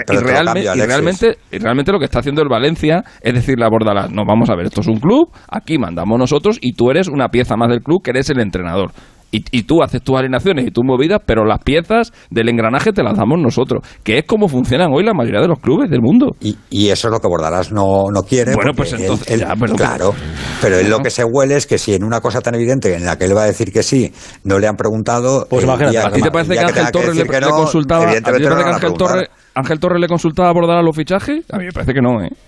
Y realmente lo que está haciendo el Valencia es decirle a Bordalás, no, vamos a ver, esto es un club, aquí mandamos nosotros y tú eres una pieza más del club, que eres el entrenador. Y tú haces tus alineaciones y tus movidas, pero las piezas del engranaje te las damos nosotros, que es como funcionan hoy la mayoría de los clubes del mundo. Y eso es lo que Bordalás no quiere. Bueno, pues entonces pero él lo que se huele es que si en una cosa tan evidente en la que él va a decir que sí, no le han preguntado... Pues imagínate, ¿a ti te parece que Ángel Torres le consultaba? ¿A ti te parece que Ángel Torres le consultaba a Bordalás los fichajes? A mí me parece que no, ¿eh?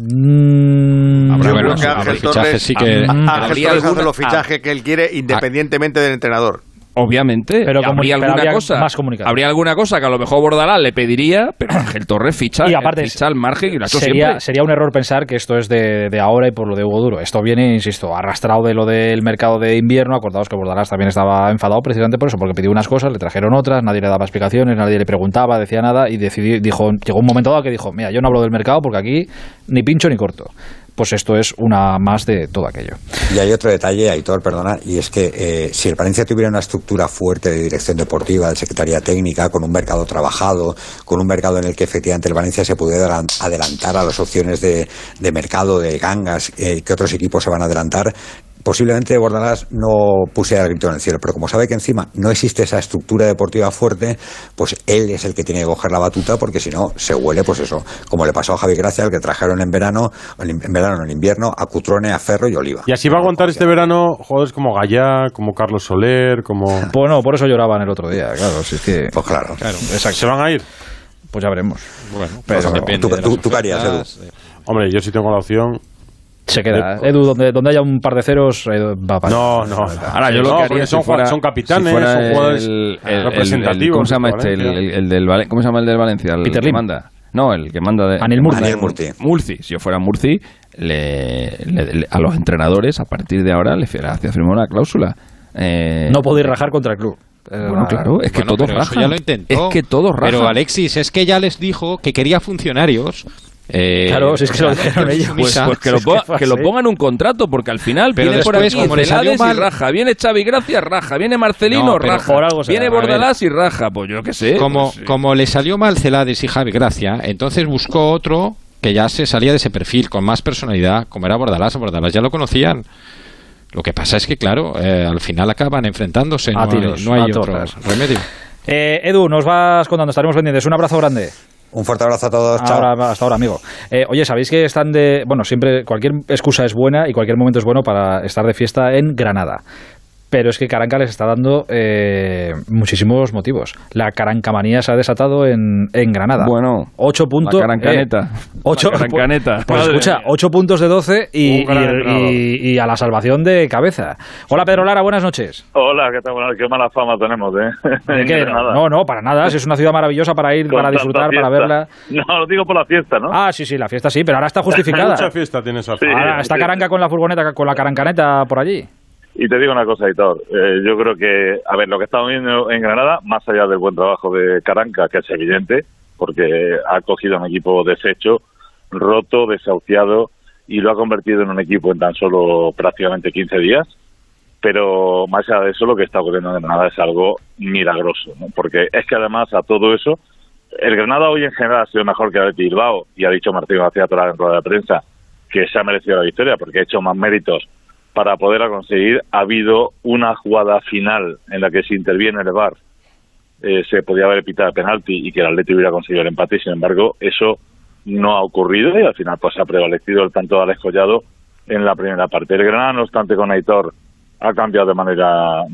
Ángel Torres hace los fichajes que él quiere independientemente del entrenador. Obviamente, pero habría alguna cosa que a lo mejor Bordalás le pediría, pero Ángel Torres ficha al margen y la sería un error pensar que esto es de ahora y por lo de Hugo Duro. Esto viene, insisto, arrastrado de lo del mercado de invierno. Acordaos que Bordalás también estaba enfadado precisamente por eso, porque pidió unas cosas, le trajeron otras, nadie le daba explicaciones, nadie le preguntaba, decía nada y llegó un momento dado que dijo, mira, yo no hablo del mercado porque aquí ni pincho ni corto. Pues esto es una más de todo aquello. Y hay otro detalle, Aitor, perdona, y es que si el Valencia tuviera una estructura fuerte de dirección deportiva, de secretaría técnica, con un mercado trabajado, con un mercado en el que efectivamente el Valencia se pudiera adelantar a las opciones de mercado, de gangas, que otros equipos se van a adelantar, posiblemente Bordalás no pusiera el grito en el cielo, pero como sabe que encima no existe esa estructura deportiva fuerte, pues él es el que tiene que coger la batuta, porque si no se huele, pues eso, como le pasó a Javi Gracia, el que trajeron en invierno, a Cutrone, a Ferro y Oliva. Y así va a aguantar este verano jugadores como Gallá, como Carlos Soler, como... Bueno, por eso lloraban el otro día, claro, si es que... Pues claro. Exacto. ¿Se van a ir? Pues ya veremos. Bueno, pero ¿tú qué harías, Edu? Hombre, yo sí tengo la opción... Se queda. Edu, donde haya un par de ceros, va para... No. Ahora, yo lo que haría son capitanes, son jugadores representativos. ¿Cómo se llama el del Valencia? ¿Cómo se llama el del Valencia? El Peter que Lim. manda. No, el que manda de... Anil Murci. Si yo fuera Murci, a los entrenadores, a partir de ahora, le hacía firmar una cláusula. No podéis rajar contra el club. Bueno, claro, es que todos rajan. Ya lo intentó. Es que todos rajan. Pero Alexis, es que ya les dijo que quería funcionarios. Claro, si es que se lo dijeron ellos. Pues que lo pongan un contrato, porque al final pero viene por aquí Celades y raja, viene Xavi Gracia, raja, viene Marcelino, raja, viene Bordalás y raja, pues yo qué sé. Como le salió mal Celades y Javi Gracia, entonces buscó otro que ya se salía de ese perfil, con más personalidad, como era Bordalás. Bordalás ya lo conocían. Lo que pasa es que, claro, al final acaban enfrentándose, no hay otro remedio. Edu, nos vas contando, estaremos pendientes. Un abrazo grande. Un fuerte abrazo a todos. Chao. Hasta ahora, amigo. Oye, ¿sabéis que están de... Bueno, siempre cualquier excusa es buena y cualquier momento es bueno para estar de fiesta en Granada? pero es que Caranca les está dando muchísimos motivos. La carancamanía se ha desatado en Granada. Bueno, 8 puntos. La carancaneta. 8 carancaneta. Pues escucha, 8 puntos de 12 y a la salvación de cabeza. Hola Pedro Lara, buenas noches. Hola, ¿qué tal? Bueno, qué mala fama tenemos, ¿De qué? No, para nada. Es una ciudad maravillosa para ir, para disfrutar, para verla. No, lo digo por la fiesta, ¿no? Ah, sí, la fiesta sí, pero ahora está justificada. Mucha fiesta tiene esa fiesta. Ahora está Caranca con la furgoneta, con la carancaneta por allí. Y te digo una cosa, Hitor, yo creo que, a ver, lo que estamos viendo en Granada, más allá del buen trabajo de Caranca, que es evidente, porque ha cogido un equipo deshecho, roto, desahuciado, y lo ha convertido en un equipo en tan solo prácticamente 15 días, pero más allá de eso, lo que está ocurriendo en Granada es algo milagroso, ¿no? Porque es que además a todo eso, el Granada hoy en general ha sido mejor que el Athletic Bilbao, y ha dicho Martín García Toral en rueda de prensa que se ha merecido la victoria, porque ha hecho más méritos para poderla conseguir. Ha habido una jugada final en la que se interviene el VAR, se podía haber pitado el penalti y que el Athletic hubiera conseguido el empate, y sin embargo eso no ha ocurrido, y al final pues ha prevalecido el tanto de Alex Collado en la primera parte. El Granada, no obstante, con Aitor ha cambiado de manera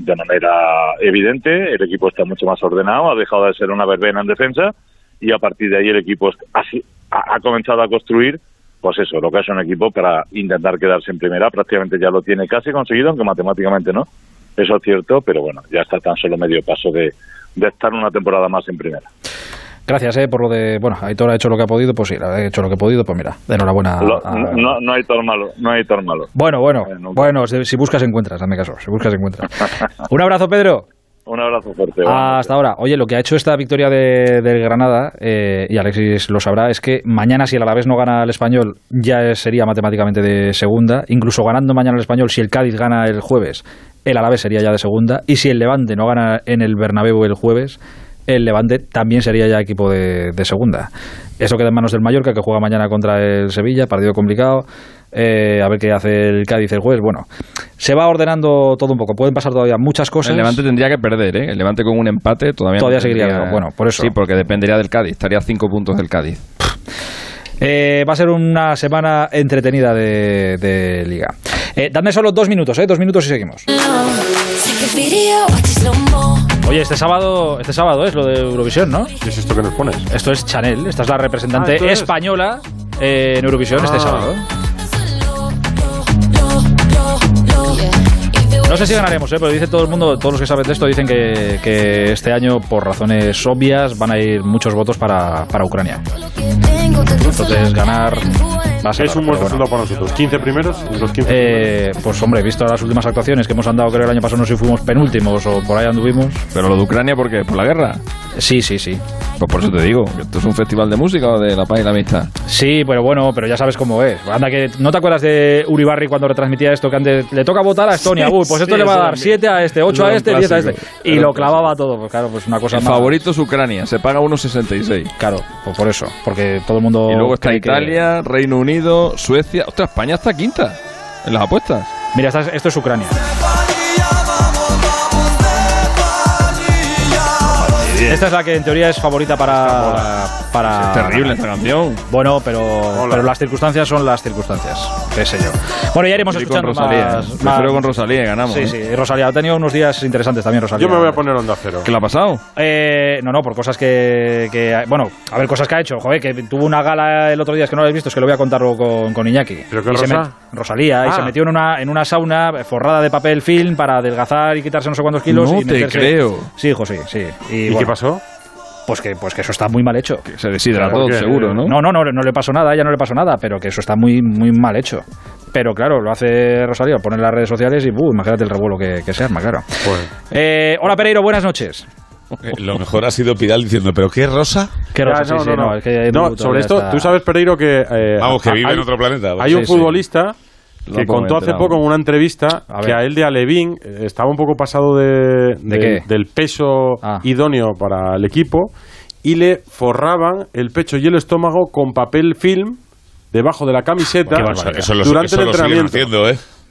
evidente, el equipo está mucho más ordenado, ha dejado de ser una verbena en defensa, y a partir de ahí el equipo ha comenzado a construir, pues eso, lo que es un equipo para intentar quedarse en primera. Prácticamente ya lo tiene casi conseguido, aunque matemáticamente no, eso es cierto, pero bueno, ya está tan solo medio paso de estar una temporada más en primera. Gracias por lo de... Bueno, Aitor ha hecho lo que ha podido, pues sí, ha hecho lo que ha podido, pues mira, de enhorabuena. No hay Aitor malo, no hay Aitor malo. Bueno, si buscas encuentras, hazme caso, si buscas encuentras. Un abrazo, Pedro. Un abrazo fuerte. Hasta ahora. Oye, lo que ha hecho esta victoria del Granada, y Alexis lo sabrá, es que mañana, si el Alavés no gana al Español, ya sería matemáticamente de segunda. Incluso ganando mañana el Español, si el Cádiz gana el jueves, el Alavés sería ya de segunda. Y si el Levante no gana en el Bernabéu el jueves, el Levante también sería ya equipo de segunda. Eso queda en manos del Mallorca, que juega mañana contra el Sevilla, partido complicado. A ver qué hace el Cádiz el jueves. Bueno, se va ordenando todo un poco. Pueden pasar todavía muchas cosas. El Levante tendría que perder, ¿eh? El Levante con un empate todavía seguiría. Bueno, por eso. Sí, porque dependería del Cádiz. Estaría a 5 puntos del Cádiz. Va a ser una semana entretenida de Liga. Dadme solo 2 minutos, 2 minutos y seguimos. Oye, este sábado es lo de Eurovisión, ¿no? ¿Qué es esto que nos pones? Esto es Chanel, esta es la representante española en Eurovisión este sábado. No sé si ganaremos, pero dice todo el mundo, todos los que saben de esto dicen que este año, por razones obvias, van a ir muchos votos para Ucrania. Entonces ganar va a ser... Es un buen resultado para nosotros. 15 primeros, los 15 pues hombre, visto las últimas actuaciones que hemos andado, creo el año pasado no sé si fuimos penúltimos o por ahí anduvimos. ¿Pero lo de Ucrania por qué? ¿Por la guerra? Sí. Pues por eso te digo, ¿esto es un festival de música o de la paz y la amistad? Sí, pero bueno, pero ya sabes cómo es. Anda, que ¿no te acuerdas de Uribarri cuando retransmitía esto? Que antes le toca votar a Estonia. Pues esto le va a dar 7 a este, 8 a este, 10 a este. Y lo clavaba todo. Pues claro, pues una cosa más. El favorito es Ucrania, se paga 1,66. Claro, pues por eso. Porque todo el mundo... Y luego está Italia, Reino Unido, Suecia... Ostras, España está quinta en las apuestas. Mira, esto es Ucrania. Esta es la que en teoría es favorita para... Es terrible esta canción. Bueno, pero las circunstancias son las circunstancias. Qué sé yo. Bueno, ya iremos escuchando más. Prefiero con Rosalía, ganamos. Sí, Rosalía ha tenido unos días interesantes también, Rosalía. Yo me voy a poner Onda Cero. ¿Qué le ha pasado? No, por cosas que bueno, a ver, cosas que ha hecho. Joder, que tuvo una gala el otro día, es que no lo habéis visto, es que lo voy a contarlo con Iñaki. ¿Pero qué Rosalía, y se metió en una sauna forrada de papel film para adelgazar y quitarse no sé cuántos kilos. No te creo. Sí, hijo, sí. ¿Y qué pasó? Pues que eso está muy mal hecho. Que se deshidrató, seguro, ¿no? No le pasó nada, ya no le pasó nada, pero que eso está muy, muy mal hecho. Pero claro, lo hace Rosalía, pone en las redes sociales y imagínate el revuelo que se arma, claro. Pues. Hola Pereiro, buenas noches. Lo mejor ha sido Pidal diciendo, ¿pero qué Rosa? ¿Qué Rosa? No, es que sobre esto, tú sabes, Pereiro, que... vamos, que vive en otro planeta. Hay un futbolista que contó hace poco en una entrevista que a él de Alevín estaba un poco pasado del peso idóneo para el equipo y le forraban el pecho y el estómago con papel film debajo de la camiseta durante el entrenamiento. Haciendo,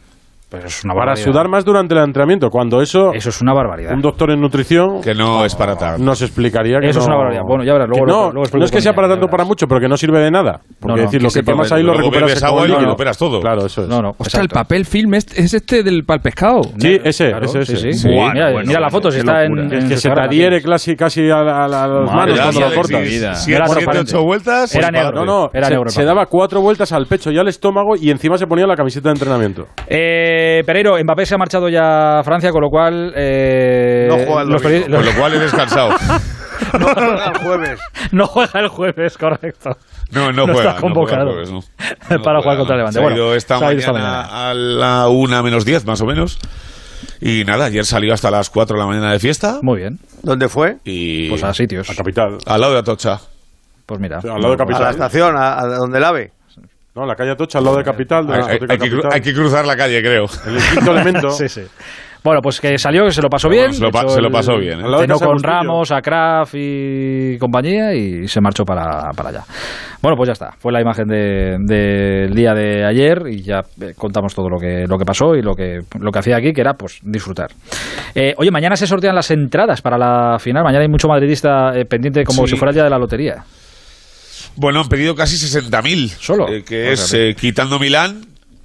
Pues eso es una para barbaridad. sudar más durante el entrenamiento, cuando eso es una barbaridad. Un doctor en nutrición que no es para tanto. Nos explicaría que eso no, es una barbaridad. Bueno, ya verás, luego no es que sea para tanto para mucho, pero que no sirve de nada. Porque decir, lo que tomas ahí lo recuperas bebes agua y lo recuperas todo. Claro, eso es. Ostras, el papel film es este del pal pescado. Sí, ese. Sí. Mira la foto, si está en que se te adhiere casi a las manos cuando lo cortas. Si era 7-8 vueltas, era negro. Se daba 4 vueltas al pecho y al estómago y encima se ponía la camiseta de entrenamiento. Pereiro, Mbappé se ha marchado ya a Francia, con lo cual no juega el domingo. Con lo cual he descansado. No juega el jueves. No juega el jueves, correcto. No juega. Está convocado no juega el jueves, para jugar contra el Levante. Se ha ido esta mañana a la 1:10 más o menos. Y nada, ayer salió hasta las 4 de la mañana de fiesta. Muy bien. ¿Dónde fue? Pues a sitios. A Capital. Al lado de Atocha. Pues mira. Al lado de Capital. A la estación, a donde el AVE. No, la calle Atocha, al lado de Capital. Hay que cruzar la calle, creo. El quinto elemento. Sí. Bueno, pues que salió, que se lo pasó bien. Se lo pasó bien. Cenó con Ramos, a Kraft y compañía y se marchó para allá. Bueno, pues ya está. Fue la imagen del día de ayer y ya contamos todo lo que pasó y lo que hacía aquí, que era pues disfrutar. Oye, mañana se sortean las entradas para la final. Mañana hay mucho madridista pendiente como si fuera el día de la lotería. Bueno, han pedido casi 60.000. ¿Solo? Que es quitando Milán.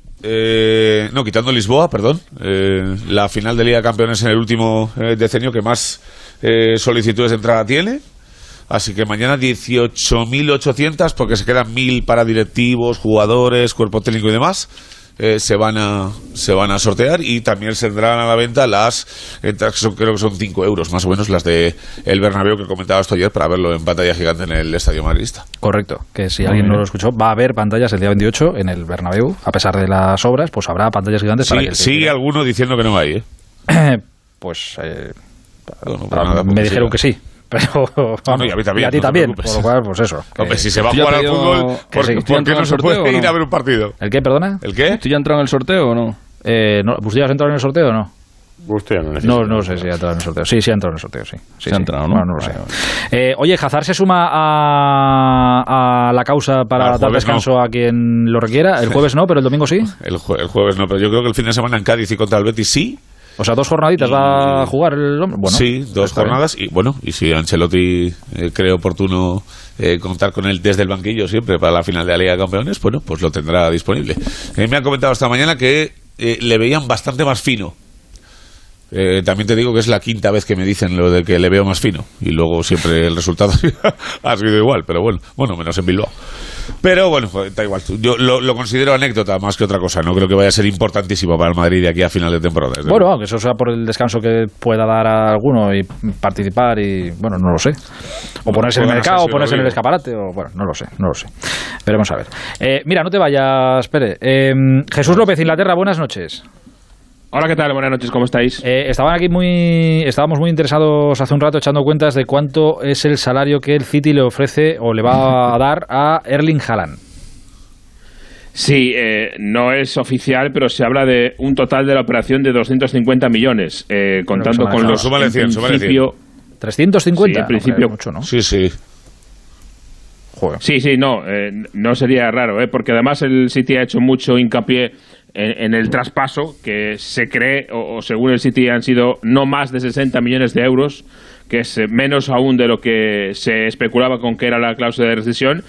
Quitando Lisboa, perdón. La final de Liga de Campeones en el último decenio que más solicitudes de entrada tiene. Así que mañana 18.800, porque se quedan 1.000 para directivos, jugadores, cuerpo técnico y demás. Se van a sortear y también se tendrán a la venta las entradas que creo que son 5 euros más o menos, las de el Bernabéu que comentaba esto ayer, para verlo en pantalla gigante en el Estadio Madridista. Correcto, que si alguien no lo escuchó, va a haber pantallas el día 28 en el Bernabéu, a pesar de las obras, pues habrá pantallas gigantes. Sí, sigue alguno diciendo que no hay, pues nada, me dijeron que sí. Pero y a mí también, y a ti también, por lo cual, pues eso. Hombre, si se va a jugar al fútbol, ¿por qué no se puede ir a ver un partido? ¿El qué, perdona? ¿El qué? ¿Tú ya has entrado en el sorteo o no? ¿Usted ya has entrado en el sorteo o no? No sé si ha entrado en el sorteo. Sí, ha entrado en el sorteo, sí. Se ha entrado, ¿no? Bueno, no lo sé. Oye, Hazard se suma a la causa para dar descanso a quien lo requiera. El jueves no, pero el domingo sí. El jueves no, pero yo creo que el fin de semana en Cádiz y contra el Betis sí. O sea, 2 jornaditas va a jugar el hombre. Bueno, sí, 2 jornadas. Y si Ancelotti cree oportuno contar con él desde el banquillo siempre para la final de la Liga de Campeones, bueno, pues lo tendrá disponible. Me han comentado esta mañana que le veían bastante más fino. También te digo que es la 5ª vez que me dicen lo de que le veo más fino y luego siempre el resultado ha sido igual, pero bueno, menos en Bilbao. Pero bueno, da igual. Yo lo considero anécdota más que otra cosa. No creo que vaya a ser importantísimo para el Madrid de aquí a final de temporada. Bueno, aunque eso sea por el descanso que pueda dar a alguno y participar y, bueno, no lo sé. O ponerse en el mercado, o ponerse en el escaparate, o bueno, no lo sé. Veremos a ver. Mira, no te vayas, Pere. Jesús López, Inglaterra, buenas noches. Hola, ¿qué tal? Buenas noches, ¿cómo estáis? Estábamos muy interesados hace un rato echando cuentas de cuánto es el salario que el City le ofrece o le va a dar a Erling Haaland. Sí, no es oficial, pero se habla de un total de la operación de 250 millones, contando con los... Súmale 100. 350. Sí, en principio... Mucho, ¿no? Sí. Joder. Sí, no sería raro, porque además el City ha hecho mucho hincapié en el traspaso, que se cree, o según el City han sido no más de 60 millones de euros, que es menos aún de lo que se especulaba con que era la cláusula de rescisión,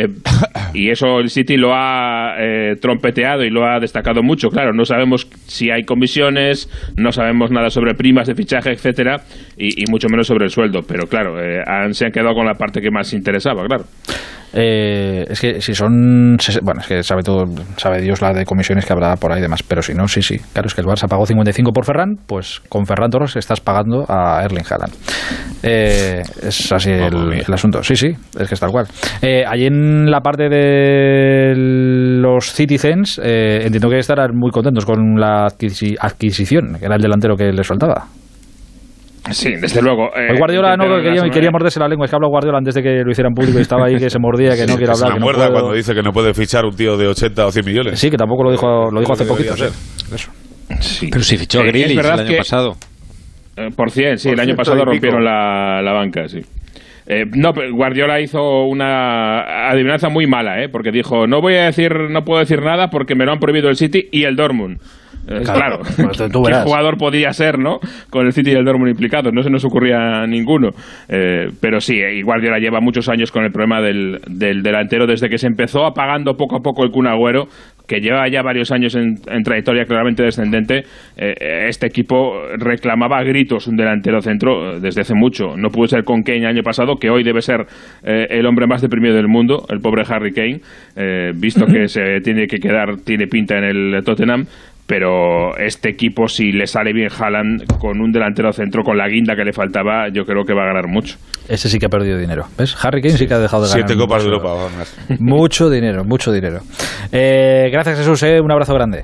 y eso el City lo ha trompeteado y lo ha destacado mucho. Claro, no sabemos si hay comisiones, no sabemos nada sobre primas de fichaje, etcétera, y mucho menos sobre el sueldo, pero claro, se han quedado con la parte que más interesaba, claro. Es que si son... Bueno, es que sabe Dios la de comisiones que habrá por ahí y demás, pero si no, sí. Claro, es que el Barça pagó 55 por Ferran, pues con Ferran Torres estás pagando a Erling Haaland. Es así el asunto. Sí, es que es tal cual. Allí en la parte de los Citizens, entiendo que estarán muy contentos con la adquisición, que era el delantero que les faltaba. Sí, desde luego. Hoy Guardiola quería morderse la lengua. Es que habló Guardiola antes de que lo hicieran público y estaba ahí que se mordía, que no quiere hablar. Se muerda cuando dice que no puede fichar un tío de 80 o 100 millones. Sí, que tampoco lo dijo hace poquito. Eso. Sí. Pero si fichó a Grealish el año pasado. Por 100, sí, el año pasado rompieron la banca, sí. Guardiola hizo una adivinanza muy mala, porque dijo, no puedo decir nada porque me lo han prohibido el City y el Dortmund. Claro, ¿qué jugador podía ser, no? Con el City y el Dortmund implicados, no se nos ocurría ninguno. Pero sí, Guardiola lleva muchos años con el problema del delantero, desde que se empezó apagando poco a poco el Kun Agüero, que lleva ya varios años en trayectoria claramente descendente. Este equipo reclamaba a gritos un delantero centro desde hace mucho. No pudo ser con Kane el año pasado, que hoy debe ser el hombre más deprimido del mundo, el pobre Harry Kane, visto que se tiene que quedar, tiene pinta en el Tottenham. Pero este equipo, si le sale bien Haaland con un delantero centro, con la guinda que le faltaba, yo creo que va a ganar mucho. Ese sí que ha perdido dinero. ¿Ves? Harry Kane sí que ha dejado de ganar. 7 Copas de Europa. Mucho dinero, mucho dinero. Gracias, Jesús. Un abrazo grande.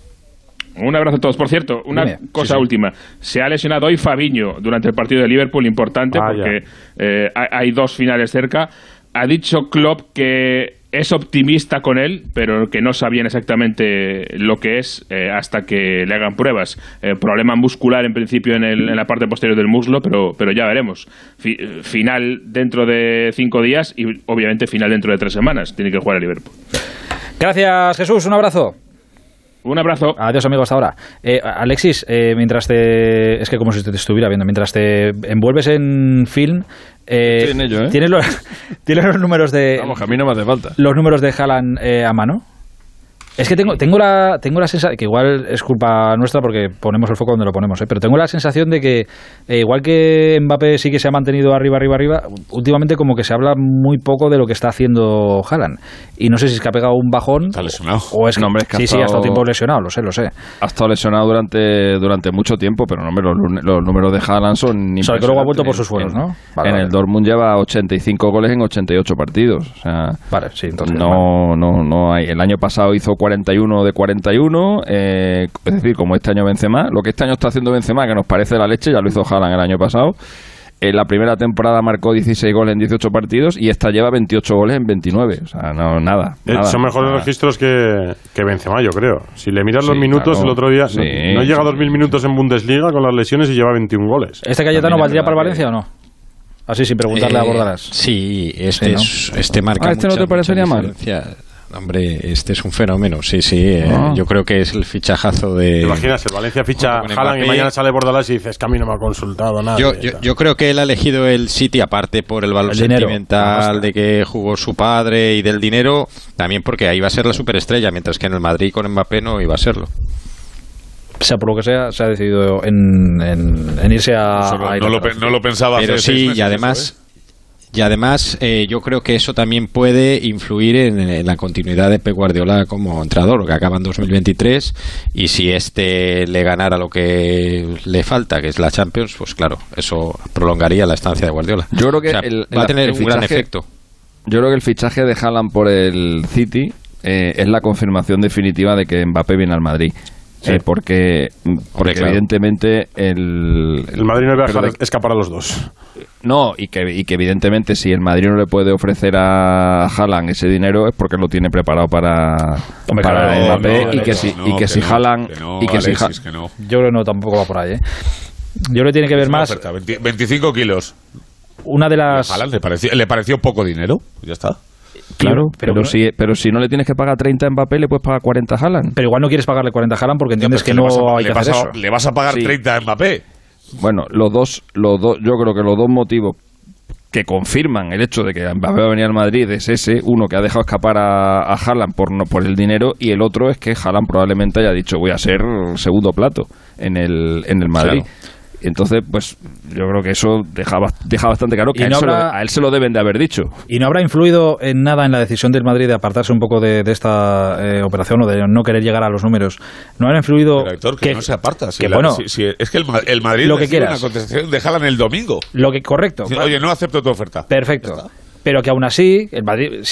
Un abrazo a todos. Por cierto, una cosa última. Se ha lesionado hoy Fabinho durante el partido de Liverpool, importante, porque hay 2 finales cerca. Ha dicho Klopp que es optimista con él, pero que no sabían exactamente lo que es hasta que le hagan pruebas. Problema muscular en principio en la parte posterior del muslo, pero ya veremos. Final dentro de 5 días y obviamente final dentro de 3 semanas. Tiene que jugar a Liverpool. Gracias, Jesús. Un abrazo. Un abrazo. Adiós, amigos, hasta ahora. Alexis, mientras es que como si te estuviera viendo, mientras te envuelves en film, estoy en ello, ¿tienes los números de... Vamos, que a mí no me hace falta. Los números de Haaland a mano. Es que tengo la sensación, que igual es culpa nuestra porque ponemos el foco donde lo ponemos, pero tengo la sensación de que igual que Mbappé sí que se ha mantenido arriba, últimamente como que se habla muy poco de lo que está haciendo Haaland. Y no sé si es que ha pegado un bajón. Está lesionado. O es que, sí, ha estado tiempo lesionado, lo sé. Ha estado lesionado durante mucho tiempo, pero los números de Haaland son impresionantes. O sea, que luego ha vuelto por sus suelos, ¿no? En el Dortmund lleva 85 goles en 88 partidos. O sea, vale, sí, entonces no hay. El año pasado hizo 41 de 41, es decir, como este año Benzema, lo que este año está haciendo Benzema, que nos parece la leche, ya lo hizo Haaland el año pasado. En la primera temporada marcó 16 goles en 18 partidos y esta lleva 28 goles en 29, o sea, nada. Son mejores registros que Benzema, yo creo. Si le miras los minutos, claro, el otro día no llega a 2.000 minutos en Bundesliga con las lesiones y lleva 21 goles. ¿Este Cayetano valdría para el Valencia o no? Así sin preguntarle a Bordalás. Sí, este marca ¿este no te parecería mal? Hombre, este es un fenómeno, sí. Yo creo que es el fichajazo de... ¿Te imaginas? El Valencia ficha Haaland y mañana sale Bordalás y dices que a mí no me ha consultado nada. Yo creo que él ha elegido el City, aparte por el valor sentimental de que jugó su padre y del dinero, también porque ahí va a ser la superestrella, mientras que en el Madrid con Mbappé no iba a serlo. O sea, por lo que sea, se ha decidido en irse a... No lo pensaba pero hace 6 meses. Y además, yo creo que eso también puede influir en la continuidad de Pep Guardiola como entrenador, que acaba en 2023, y si le ganara lo que le falta, que es la Champions, pues claro, eso prolongaría la estancia de Guardiola. Yo creo que va a tener un gran efecto. Yo creo que el fichaje de Haaland por el City es la confirmación definitiva de que Mbappé viene al Madrid. Sí. Porque claro, evidentemente el Madrid no va a dejar escapar a los dos. No, y que evidentemente si el Madrid no le puede ofrecer a Haaland ese dinero es porque lo tiene preparado para Mbappé, y que si Haaland yo creo que no, tampoco va por ahí, Yo creo que tiene que ver más 25 kilos. Una de las... ¿A Haaland le pareció poco dinero? Ya está. Claro, pero si no le tienes que pagar 30 a Mbappé, le puedes pagar 40 a Haaland. Pero igual no quieres pagarle 40 a Haaland porque entiendes que no hay que hacer eso. ¿Le vas a pagar 30 a Mbappé? Bueno, los dos, yo creo que los dos motivos que confirman el hecho de que Mbappé va a venir al Madrid es ese: uno, que ha dejado escapar a Haaland por el dinero, y el otro es que Haaland probablemente haya dicho voy a ser segundo plato en el Madrid. Claro. Entonces, pues yo creo que eso deja bastante claro que a él se lo deben de haber dicho. ¿Y no habrá influido en nada en la decisión del Madrid de apartarse un poco de esta operación o de no querer llegar a los números? ¿No habrá influido...? Pero, Héctor, que no se aparta. Es que el Madrid lo que quieras. Una contestación de Haaland el domingo. Correcto. Oye, no acepto tu oferta. Perfecto. Pero que aún así, el Madrid,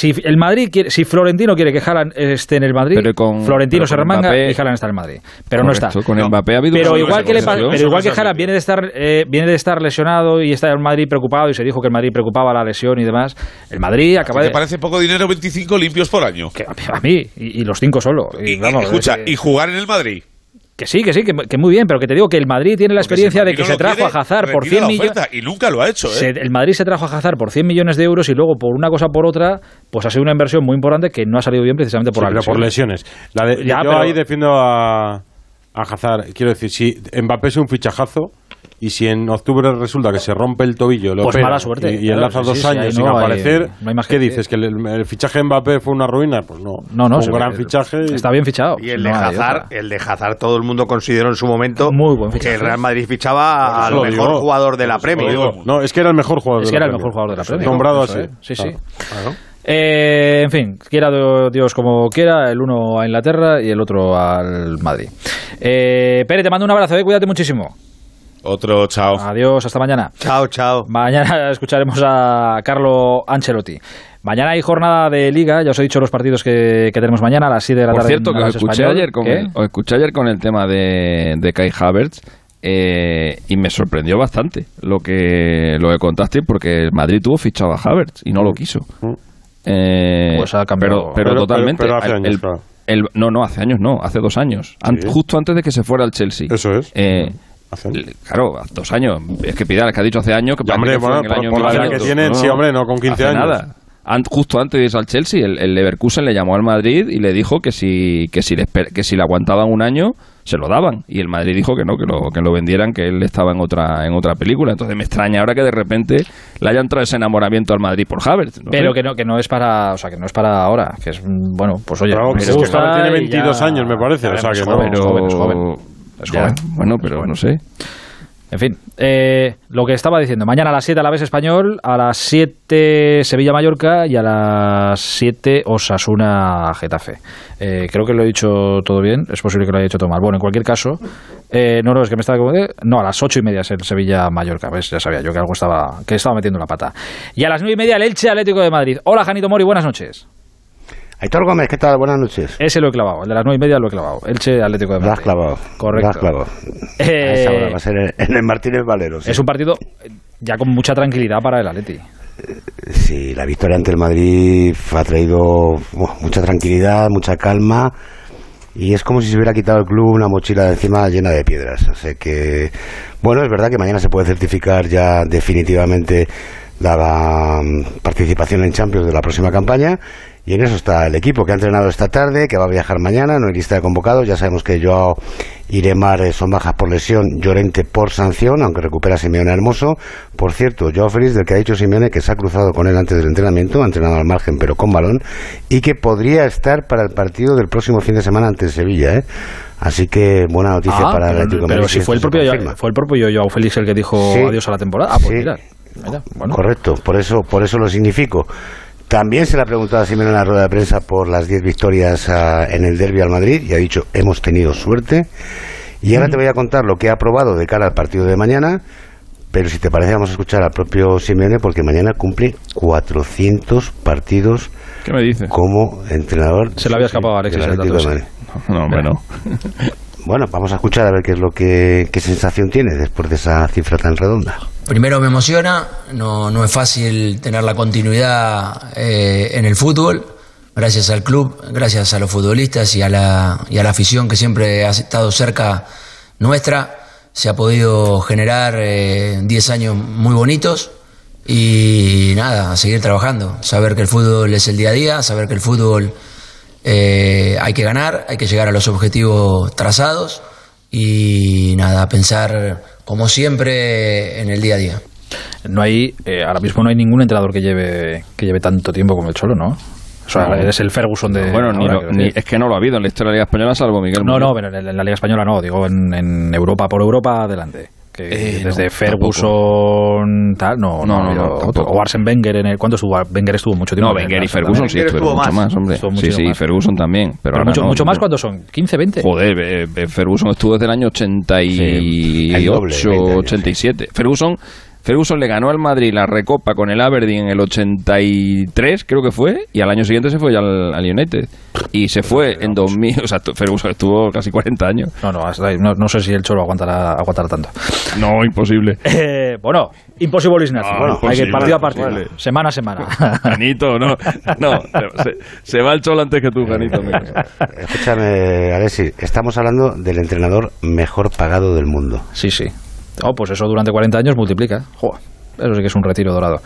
si Florentino quiere que Haaland esté en el Madrid, Florentino se remanga y Haaland está en el Madrid. Pero correcto, no está. Con Mbappé ha habido pero igual que Haaland viene de estar lesionado y está en el Madrid preocupado, y se dijo que el Madrid preocupaba la lesión y demás, el Madrid acaba de... ¿Te parece poco dinero 25 limpios por año? Que a mí, y los 5 solo. Y jugar en el Madrid. Que sí, que muy bien, pero que te digo que el Madrid tiene la experiencia de que se trajo a Hazard por 100 millones. Y nunca lo ha hecho, El Madrid se trajo a Hazard por 100 millones de euros y luego, por una cosa o por otra, pues ha sido una inversión muy importante que no ha salido bien precisamente por lesiones. Ahí defiendo a a Hazard. Quiero decir, si Mbappé es un fichajazo y si en octubre resulta que se rompe el tobillo, lo pues opera, mala suerte. y enlaza 2 años sin aparecer, ¿qué dices? ¿Que el fichaje de Mbappé fue una ruina? Pues no. No, fue un gran fichaje. Está bien fichado. Y el de Hazard, todo el mundo consideró en su momento que el Real Madrid fichaba al mejor jugador de la Premier. No, es que era el mejor jugador de la Premier. Nombrado así. Sí. Claro. En fin, quiera Dios como quiera, el uno a Inglaterra y el otro al Madrid. Pere, te mando un abrazo, cuídate muchísimo. Otro, chao. Adiós, hasta mañana. Chao. Mañana escucharemos a Carlo Ancelotti. Mañana hay jornada de Liga, ya os he dicho los partidos que tenemos mañana a las 7 de la tarde. Por cierto, que os escuché ayer con el tema de Kai Havertz y me sorprendió bastante lo que contaste, porque el Madrid tuvo fichado a Havertz y no lo quiso. Pues ha cambiado. Pero totalmente. Pero hace años, claro. No, hace años no, hace 2 años. Sí. Justo antes de que se fuera al Chelsea. Eso es. Claro, hace 2 años. Es que Pidal, que ha dicho hace años que hombre, fue en el año por la edad que tienen, sí, hombre, no con 15 años. Nada. Justo antes de irse al Chelsea, el Leverkusen le llamó al Madrid y le dijo que si le aguantaban 1 año, se lo daban. Y el Madrid dijo que no, que lo vendieran, que él estaba en otra película. Entonces me extraña ahora que de repente le haya entrado ese enamoramiento al Madrid por Havertz. Pero que no es para, o sea, que no es para ahora, que es bueno, pues oye, claro, me gusta, que tiene 22 años, me parece, o sea, que no. Es joven. Bueno, pero no sé. En fin, lo que estaba diciendo, mañana a las 7 Alavés Español, a las 7 Sevilla-Mallorca y a las 7 Osasuna-Getafe. Creo que lo he dicho todo bien, es posible que lo haya hecho todo mal. Bueno, en cualquier caso, no, es que me estaba... No, a las 8:30 es el Sevilla-Mallorca, ¿ves? Ya sabía yo que algo estaba metiendo la pata. Y a las 9:30 el Elche Atlético de Madrid. Hola, Janito Mori, buenas noches. Aitor Gómez, ¿qué tal? Buenas noches. Ese lo he clavado, el de las 9:30 lo he clavado. Elche Atlético de Madrid. Lo has clavado. Correcto. Lo has clavado. A esa hora va a ser en el Martínez Valero. Sí. Es un partido ya con mucha tranquilidad para el Atleti. Sí, la victoria ante el Madrid ha traído mucha tranquilidad, mucha calma, y es como si se hubiera quitado el club una mochila de encima llena de piedras. O sea que, bueno, es verdad que mañana se puede certificar ya definitivamente la participación en Champions de la próxima campaña. Y en eso está el equipo, que ha entrenado esta tarde, que va a viajar mañana, no hay lista de convocados. Ya sabemos que Joao y Lemar son bajas por lesión, Llorente por sanción, aunque recupera a Simeone Hermoso. Por cierto, Joao Félix, del que ha dicho Simeone que se ha cruzado con él antes del entrenamiento, ha entrenado al margen pero con balón, y que podría estar para el partido del próximo fin de semana ante Sevilla, Así que buena noticia para el Atlético de Madrid. Pero si fue el propio Joao Félix el que dijo adiós a la temporada. Pues mira, bueno. Correcto, por eso lo significo. También se le ha preguntado a Simeone en la rueda de prensa por las 10 victorias en el derbi al Madrid y ha dicho, hemos tenido suerte. Y ahora te voy a contar lo que ha aprobado de cara al partido de mañana, pero si te parece vamos a escuchar al propio Simeone, porque mañana cumple 400 partidos. ¿Qué me dice? Como entrenador. Se le había escapado a Alexis el dato. No, hombre, no. Bueno, vamos a escuchar a ver qué sensación tiene después de esa cifra tan redonda. Primero me emociona, no es fácil tener la continuidad en el fútbol, gracias al club, gracias a los futbolistas y a la afición que siempre ha estado cerca nuestra. Se ha podido generar 10 años muy bonitos y nada, a seguir trabajando, saber que el fútbol es el día a día, saber que el fútbol hay que ganar, hay que llegar a los objetivos trazados y nada, pensar como siempre en el día a día. No hay ahora mismo no hay ningún entrenador que lleve tanto tiempo como el Cholo, ¿no? O sea, no. Eres el Ferguson de... Bueno, es que no lo ha habido en la historia de la Liga Española, salvo Miguel. No, pero en la Liga Española no, digo en Europa, por Europa adelante. Que desde Ferguson tal, no, o Arsène Wenger ¿cuánto estuvo? Wenger estuvo mucho tiempo. No, Wenger y Ferguson sí estuvieron mucho más, hombre. Sí, Ferguson también. Pero mucho más, ¿cuántos son? ¿15, 20? Joder, Ferguson estuvo desde el año 88, 87. Ferguson le ganó al Madrid la Recopa con el Aberdeen en el 83, creo que fue, y al año siguiente se fue al United. Y se fue en 2000, o sea, Ferguson estuvo casi 40 años. No sé si el Cholo aguantará tanto. No, imposible. Bueno, imposible is nothing. Bueno, hay que ir partido a partido, semana a semana. Janito, no, se va el Cholo antes que tú, Janito. Escúchame, Alexis, estamos hablando del entrenador mejor pagado del mundo. Sí. Pues eso durante 40 años multiplica. Joder, eso sí que es un retiro dorado.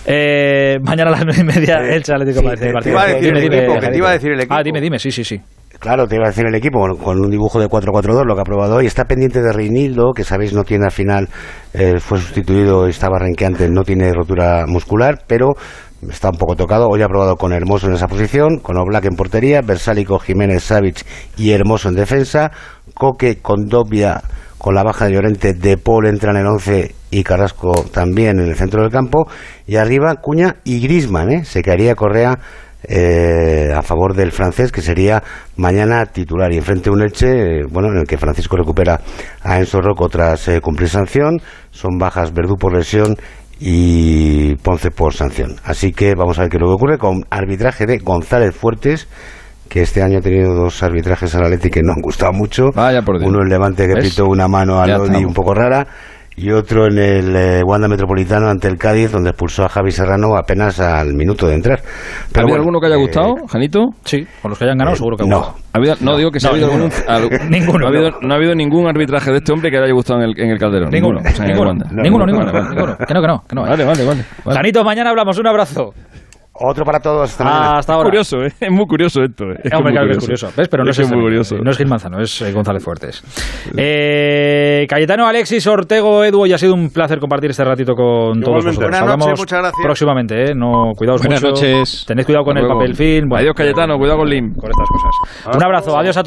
Mañana a las 9:30 Elche Atlético de Madrid. Te iba a decir el equipo. Dime, sí. Claro, te iba a decir el equipo con un dibujo de 4-4-2, lo que ha probado hoy. Está pendiente de Reinildo, que sabéis no tiene al final, fue sustituido, estaba renqueante, no tiene rotura muscular, pero está un poco tocado. Hoy ha probado con Hermoso en esa posición, con Oblak en portería, Versálico, Jiménez, Savic y Hermoso en defensa, Coque, Condovia con la baja de Llorente, De Paul entra en el 11 y Carrasco también en el centro del campo, y arriba Cuña y Griezmann, se quedaría Correa a favor del francés, que sería mañana titular, y enfrente un Elche en el que Francisco recupera a Enzo Rocco tras cumplir sanción. Son bajas Verdú por lesión y Ponce por sanción, así que vamos a ver qué es lo que ocurre, con arbitraje de González Fuertes, que este año ha tenido 2 arbitrajes al Atleti que no han gustado mucho. Vaya por Dios. Uno en Levante, que pitó una mano a Lodi un poco rara, y otro en el Wanda Metropolitano ante el Cádiz, donde expulsó a Javi Serrano apenas al minuto de entrar. Pero ¿ha habido alguno que haya gustado, Janito? Sí, con los que hayan ganado seguro que no. No digo que se ha habido ninguno. No ha habido ningún arbitraje de este hombre que le haya gustado en el Calderón. Ninguno. Que no. Vale. Janito, mañana hablamos. Un abrazo. Otro para todos. Hasta ahora. Curioso, es muy curioso esto. Hombre, claro que es curioso. ¿Ves? Pero no es muy curioso. No es Gil Manzano, es González Fuertes. Cayetano, Alexis, Ortego, Edu, y ha sido un placer compartir este ratito con todos vosotros. Buenas noches, muchas gracias. Próximamente, No, cuidaos mucho. Buenas noches. Tened cuidado con el papel film. Adiós, Cayetano, cuidado con Lim. Con estas cosas. Un abrazo, adiós a todos.